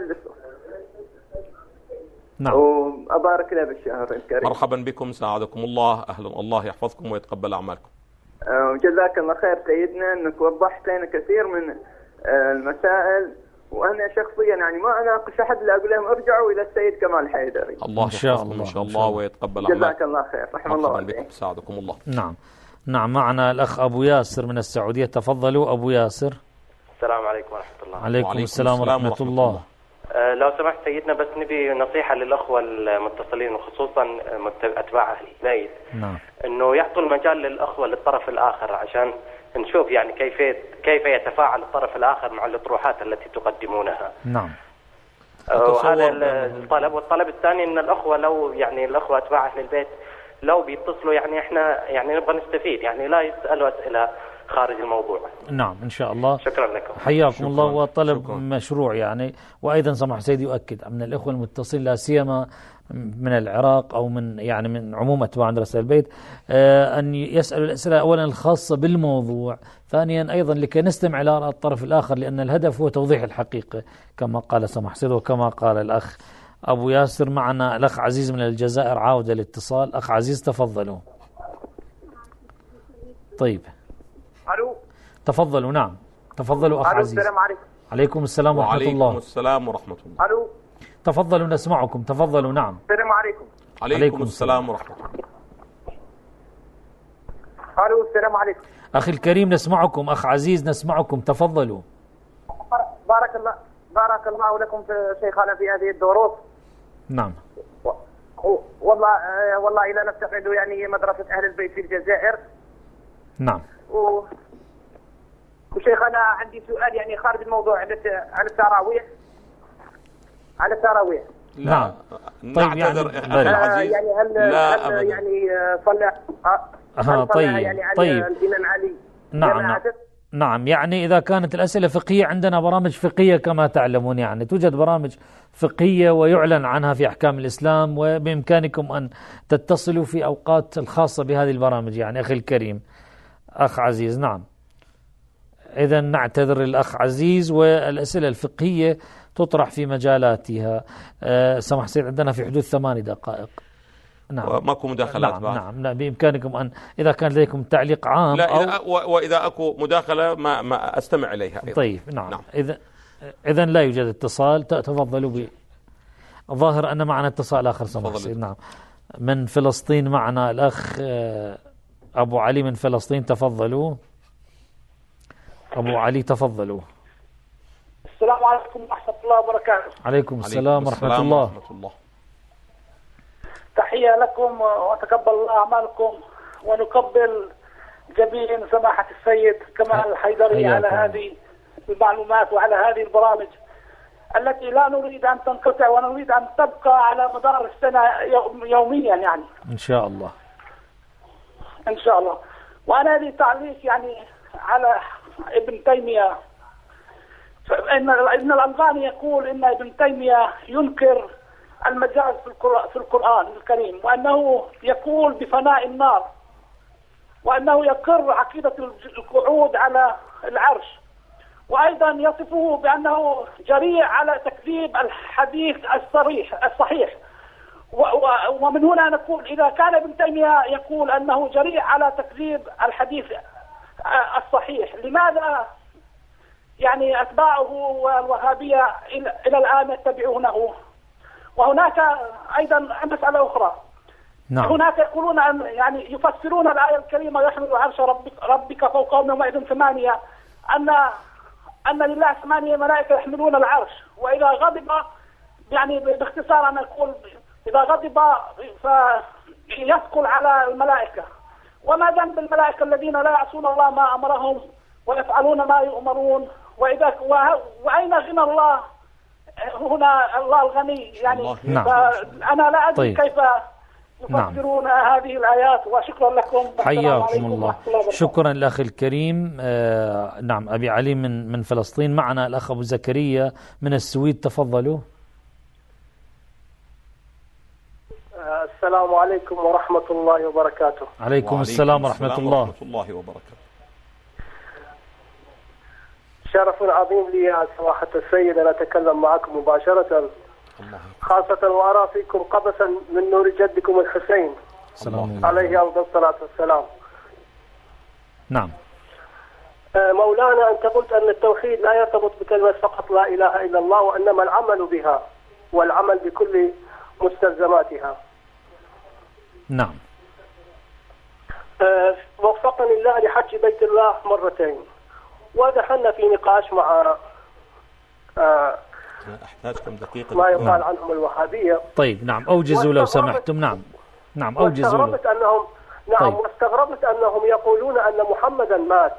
نعم. وأبارك له بالشهر الكريم. مرحبا بكم ساعدكم الله. أهلا، الله يحفظكم ويتقبل أعمالكم. آه وجزاك الله خير سيدنا أنك وضحت لنا كثير من آه المسائل، وأنا شخصيا يعني ما أناقش أحد إلا أقول لهم ارجعوا إلى السيد كمال الحيدري. الله يحفظكم إن شاء الله ويتقبل أعمالكم. جزاك الله خير. رحم الله مرحبا بكم ساعدكم الله. نعم. نعم. معنا الأخ أبو ياسر من السعودية تفضلوا. أبو ياسر. السلام عليكم ورحمة الله. عليكم, عليكم السلام ورحمة, ورحمة الله, الله. أه لو سمحت سيدنا، بس نبي نصيحة للأخوة المتصلين وخصوصا أتباع أهل البيت. نعم. إنه يعطوا المجال للأخوة للطرف الآخر عشان نشوف يعني كيف كيف يتفاعل الطرف الآخر مع الأطروحات التي تقدمونها. نعم. وهذا الطلب. والطلب الثاني إن الأخوة لو يعني الأخوة أتباع أهل البيت لو بيتصلوا يعني إحنا يعني نبغى نستفيد، يعني لا يسألوا أسئلة خارج الموضوع. نعم إن شاء الله. شكرا لكم. حياكم شكرا. الله. وطلب شكرا. مشروع يعني. وأيضا سمح سيدي يؤكد من الإخوة المتصلين لا سيما من العراق أو من يعني من عموم أتباع مدرسة البيت آه أن يسألوا الأسئلة أولا الخاصة بالموضوع، ثانيا أيضا لكي نستمع إلى الطرف الآخر، لأن الهدف هو توضيح الحقيقة كما قال سمح سيدي وكما قال الأخ أبو ياسر. معنا الأخ عزيز من الجزائر عاود الاتصال. أخ عزيز تفضلوا. طيب. ألو. تفضلوا. نعم تفضلوا أخ عزيز. السلام عليكم. عليكم السلام ورحمة الله. وعليكم السلام ورحمة الله. ألو. تفضلوا نسمعكم. تفضلوا. نعم. السلام عليكم. عليكم, عليكم السلام ورحمة الله. ألو. السلام عليكم. أخي الكريم نسمعكم. أخ عزيز نسمعكم. تفضلوا. بارك الله بارك الله لكم في شيخنا في هذه الدروس. نعم. والله والله إلى نفتقد يعني مدرسة أهل البيت في الجزائر. نعم. و... وشيخ أنا عندي سؤال يعني خارج الموضوع على على التراويح على التراويح. نعم. طيب يعني عزيز يعني هل, لا هل يعني صلى ها طيب يعني على طيب الإمام علي. نعم نعم. نعم يعني إذا كانت الأسئلة فقهية عندنا برامج فقهية كما تعلمون، يعني توجد برامج فقهية ويعلن عنها في أحكام الإسلام، وبإمكانكم أن تتصلوا في أوقات الخاصة بهذه البرامج يعني أخي الكريم أخ عزيز. نعم. إذا نعتذر الأخ عزيز، والأسئلة الفقهية تطرح في مجالاتها. أه سمح سيد عندنا في حدود ثماني دقائق. نعم. ماكو مداخلات نعم بعد. نعم نعم بإمكانكم أن إذا كان لديكم تعليق عام لا أو إذا وإذا أكو مداخلة ما ما أستمع إليها أيضا. طيب نعم, نعم. إذا إذا لا يوجد اتصال تفضلوا ب ظاهر أن معنا اتصال آخر سمح سيد. نعم من فلسطين معنا الأخ أبو علي من فلسطين تفضلوا. أبو علي تفضلوا. السلام عليكم ورحمة الله وبركاته. عليكم السلام ورحمة الله. الله. تحية لكم وتقبل الله أعمالكم، ونقبل جبين سماحة السيد كمال الحيدري على هذه المعلومات وعلى هذه البرامج التي لا نريد أن تنقطع، ونريد أن تبقى على مدار السنة يوميا يعني إن شاء الله. إن شاء الله. وأنا لي تعليق يعني على ابن تيمية. إن ابن الألباني يقول إن ابن تيمية ينكر المجاز في القرآن الكريم، وأنه يقول بفناء النار، وأنه يقر عقيدة القعود على العرش، وأيضا يصفه بأنه جريء على تكذيب الحديث الصريح الصحيح. ومن هنا نقول إذا كان ابن تيمية يقول أنه جريء على تكذيب الحديث الصحيح، لماذا يعني أتباعه والوهابية إلى الآن يتبعونه؟ وهناك أيضا مسألة أخرى. نعم. هناك يقولون أن يعني يفسرون الآية الكريمة يحمل عرش ربك, ربك فوقهم يومئذ ثمانية، أن أن لله ثمانية ملائكة يحملون العرش، وإذا غضب يعني باختصار أنا أقول إذا غضب فيثقل على الملائكة. وما ذنب الملائكة الذين لا يعصون الله ما أمرهم ويفعلون ما يؤمرون؟ وإذا وأين غنى الله هنا؟ الله الغني يعني. نعم. أنا لا أدري طيب. كيف يفسرون نعم. هذه الآيات. وشكرا لكم. حياكم الله. شكرا الأخ الكريم. آه نعم أبي علي من من فلسطين. معنا الأخ أبو زكريا من السويد تفضلوا. السلام عليكم ورحمة الله وبركاته. عليكم السلام ورحمة الله. ورحمة الله وبركاته. شرف عظيم لي يا سماحة السيد أن أتكلم معكم مباشرة، خاصة وأرى فيكم قبسا من نور جدكم الحسين عليه أفضل الصلاة والسلام. نعم. مولانا أنت قلت أن التوحيد لا يرتبط بكلمة فقط لا إله إلا الله، وإنما العمل بها والعمل بكل مستلزماتها. نعم. أه وفقني الله لحج بيت الله مرتين، ودخلنا في نقاش مع أه أحتاج كم دقيقة ما يقال عنهم الوهابية. طيب نعم أوجزوا لو سمحتم. نعم نعم أوجزوا. واستغربت أنهم نعم طيب. واستغربت أنهم يقولون أن محمدا مات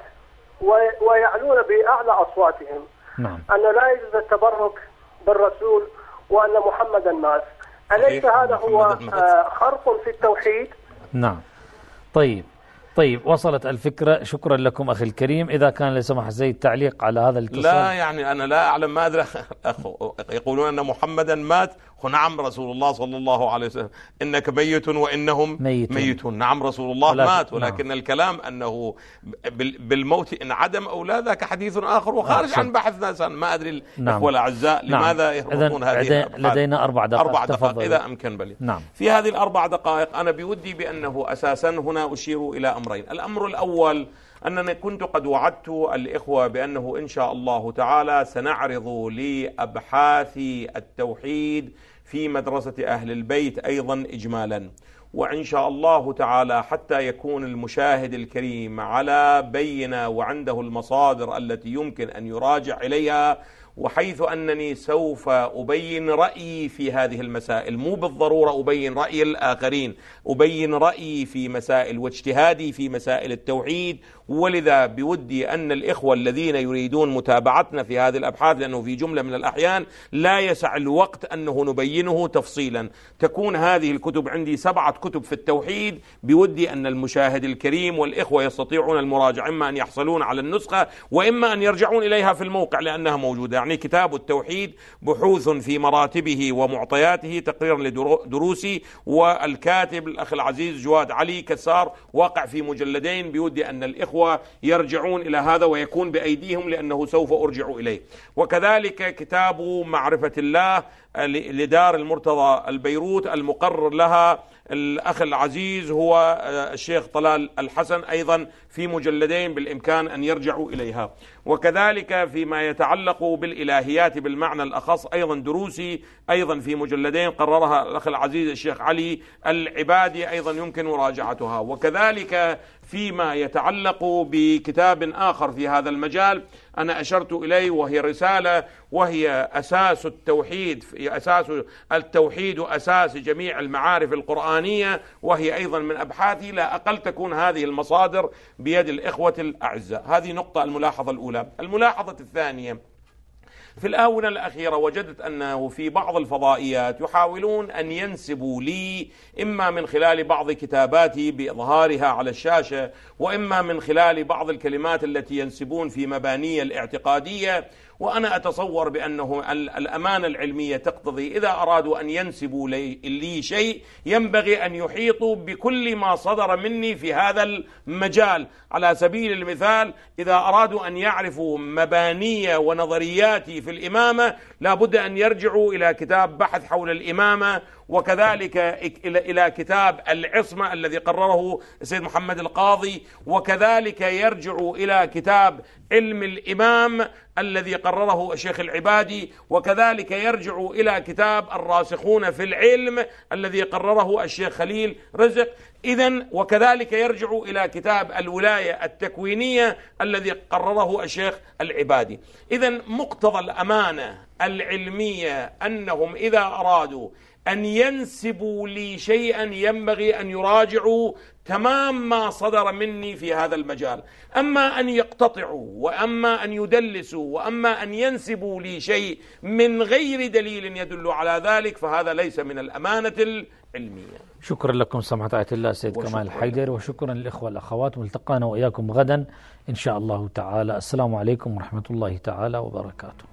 ويعلون بأعلى أصواتهم نعم أن لا يجوز التبرك بالرسول وأن محمدا مات. أليس هذا هو خرق في التوحيد؟ نعم. طيب طيب وصلت الفكرة. شكرا لكم أخي الكريم. إذا كان لسمح زيد تعليق على هذا الاتصال. لا يعني أنا لا أعلم ما أدري. يقولون أن محمدا مات. نعم رسول الله صلى الله عليه وسلم إنك ميت وإنهم ميتون, ميتون. نعم رسول الله ولكن مات، ولكن نعم. الكلام أنه بالموت إن عدم أو لا ذاك حديث آخر وخارج نعم. عن بحثنا. ما أدري الإخوة نعم. الأعزاء لماذا نعم. يربطون هذه لدينا أربع دقائق. أربع دقائق إذا أمكن بلي. نعم. في هذه الأربع دقائق أنا بودي بأنه أساسا هنا أشير إلى أمرين. الأمر الأول أنني كنت قد وعدت الإخوة بأنه إن شاء الله تعالى سنعرض لأبحاث التوحيد في مدرسة أهل البيت أيضا إجمالا، وإن شاء الله تعالى حتى يكون المشاهد الكريم على بينة وعنده المصادر التي يمكن أن يراجع إليها، وحيث أنني سوف أبين رأيي في هذه المسائل، مو بالضرورة أبين رأي الآخرين، أبين رأيي في مسائل واجتهادي في مسائل التوحيد. ولذا بودي أن الإخوة الذين يريدون متابعتنا في هذه الأبحاث، لأنه في جملة من الأحيان لا يسع الوقت أنه نبينه تفصيلا، تكون هذه الكتب عندي سبعة كتب في التوحيد، بودي أن المشاهد الكريم والإخوة يستطيعون المراجعة، إما أن يحصلون على النسخة وإما أن يرجعون إليها في الموقع لأنها موجودة. يعني كتاب التوحيد بحوث في مراتبه ومعطياته تقريرا لدروسي، والكاتب الأخ العزيز جواد علي كسار واقع في مجلدين، بودي أن الإخوة يرجعون إلى هذا ويكون بأيديهم لأنه سوف أرجع إليه. وكذلك كتاب معرفة الله لدار المرتضى البيروت المقرر لها الأخ العزيز هو الشيخ طلال الحسن، أيضا في مجلدين بالإمكان أن يرجعوا إليها. وكذلك فيما يتعلق بالإلهيات بالمعنى الأخص أيضا دروسي أيضا في مجلدين قررها الأخ العزيز الشيخ علي العبادي، أيضا يمكن مراجعتها. وكذلك فيما يتعلق بكتاب آخر في هذا المجال أنا أشرت إليه، وهي رسالة وهي أساس التوحيد، أساس التوحيد أساس جميع المعارف القرآنية، وهي أيضا من أبحاثي، لا أقل تكون هذه المصادر بيد الإخوة الأعزاء. هذه نقطة، الملاحظة الأولى. الملاحظة الثانية، في الآونة الأخيرة وجدت أنه في بعض الفضائيات يحاولون أن ينسبوا لي إما من خلال بعض كتاباتي بإظهارها على الشاشة، وإما من خلال بعض الكلمات التي ينسبون في مباني الاعتقادية، وأنا أتصور بأنه الأمانة العلمية تقتضي إذا أرادوا أن ينسبوا لي شيء ينبغي أن يحيطوا بكل ما صدر مني في هذا المجال. على سبيل المثال، إذا أرادوا أن يعرفوا مباني ونظرياتي في الإمامة لابد أن يرجعوا إلى كتاب بحث حول الإمامة، وكذلك إلى كتاب العصمة الذي قرره السيد محمد القاضي، وكذلك يرجعوا إلى كتاب علم الإمام الذي قرره الشيخ العبادي، وكذلك يرجعوا إلى كتاب الراسخون في العلم الذي قرره الشيخ خليل رزق. إذن وكذلك يرجعوا إلى كتاب الولاية التكوينية الذي قرره الشيخ العبادي. إذن مقتضى الأمانة العلمية أنهم إذا أرادوا أن ينسبوا لي شيئا ينبغي أن يراجعوا تمام ما صدر مني في هذا المجال. أما أن يقتطعوا، وأما أن يدلسوا، وأما أن ينسبوا لي شيء من غير دليل يدل على ذلك، فهذا ليس من الأمانة العلمية. شكرا لكم سماحة آية الله سيد كمال الحيدر، وشكرا للإخوة والأخوات، والتقانا وإياكم غدا إن شاء الله تعالى. السلام عليكم ورحمة الله تعالى وبركاته.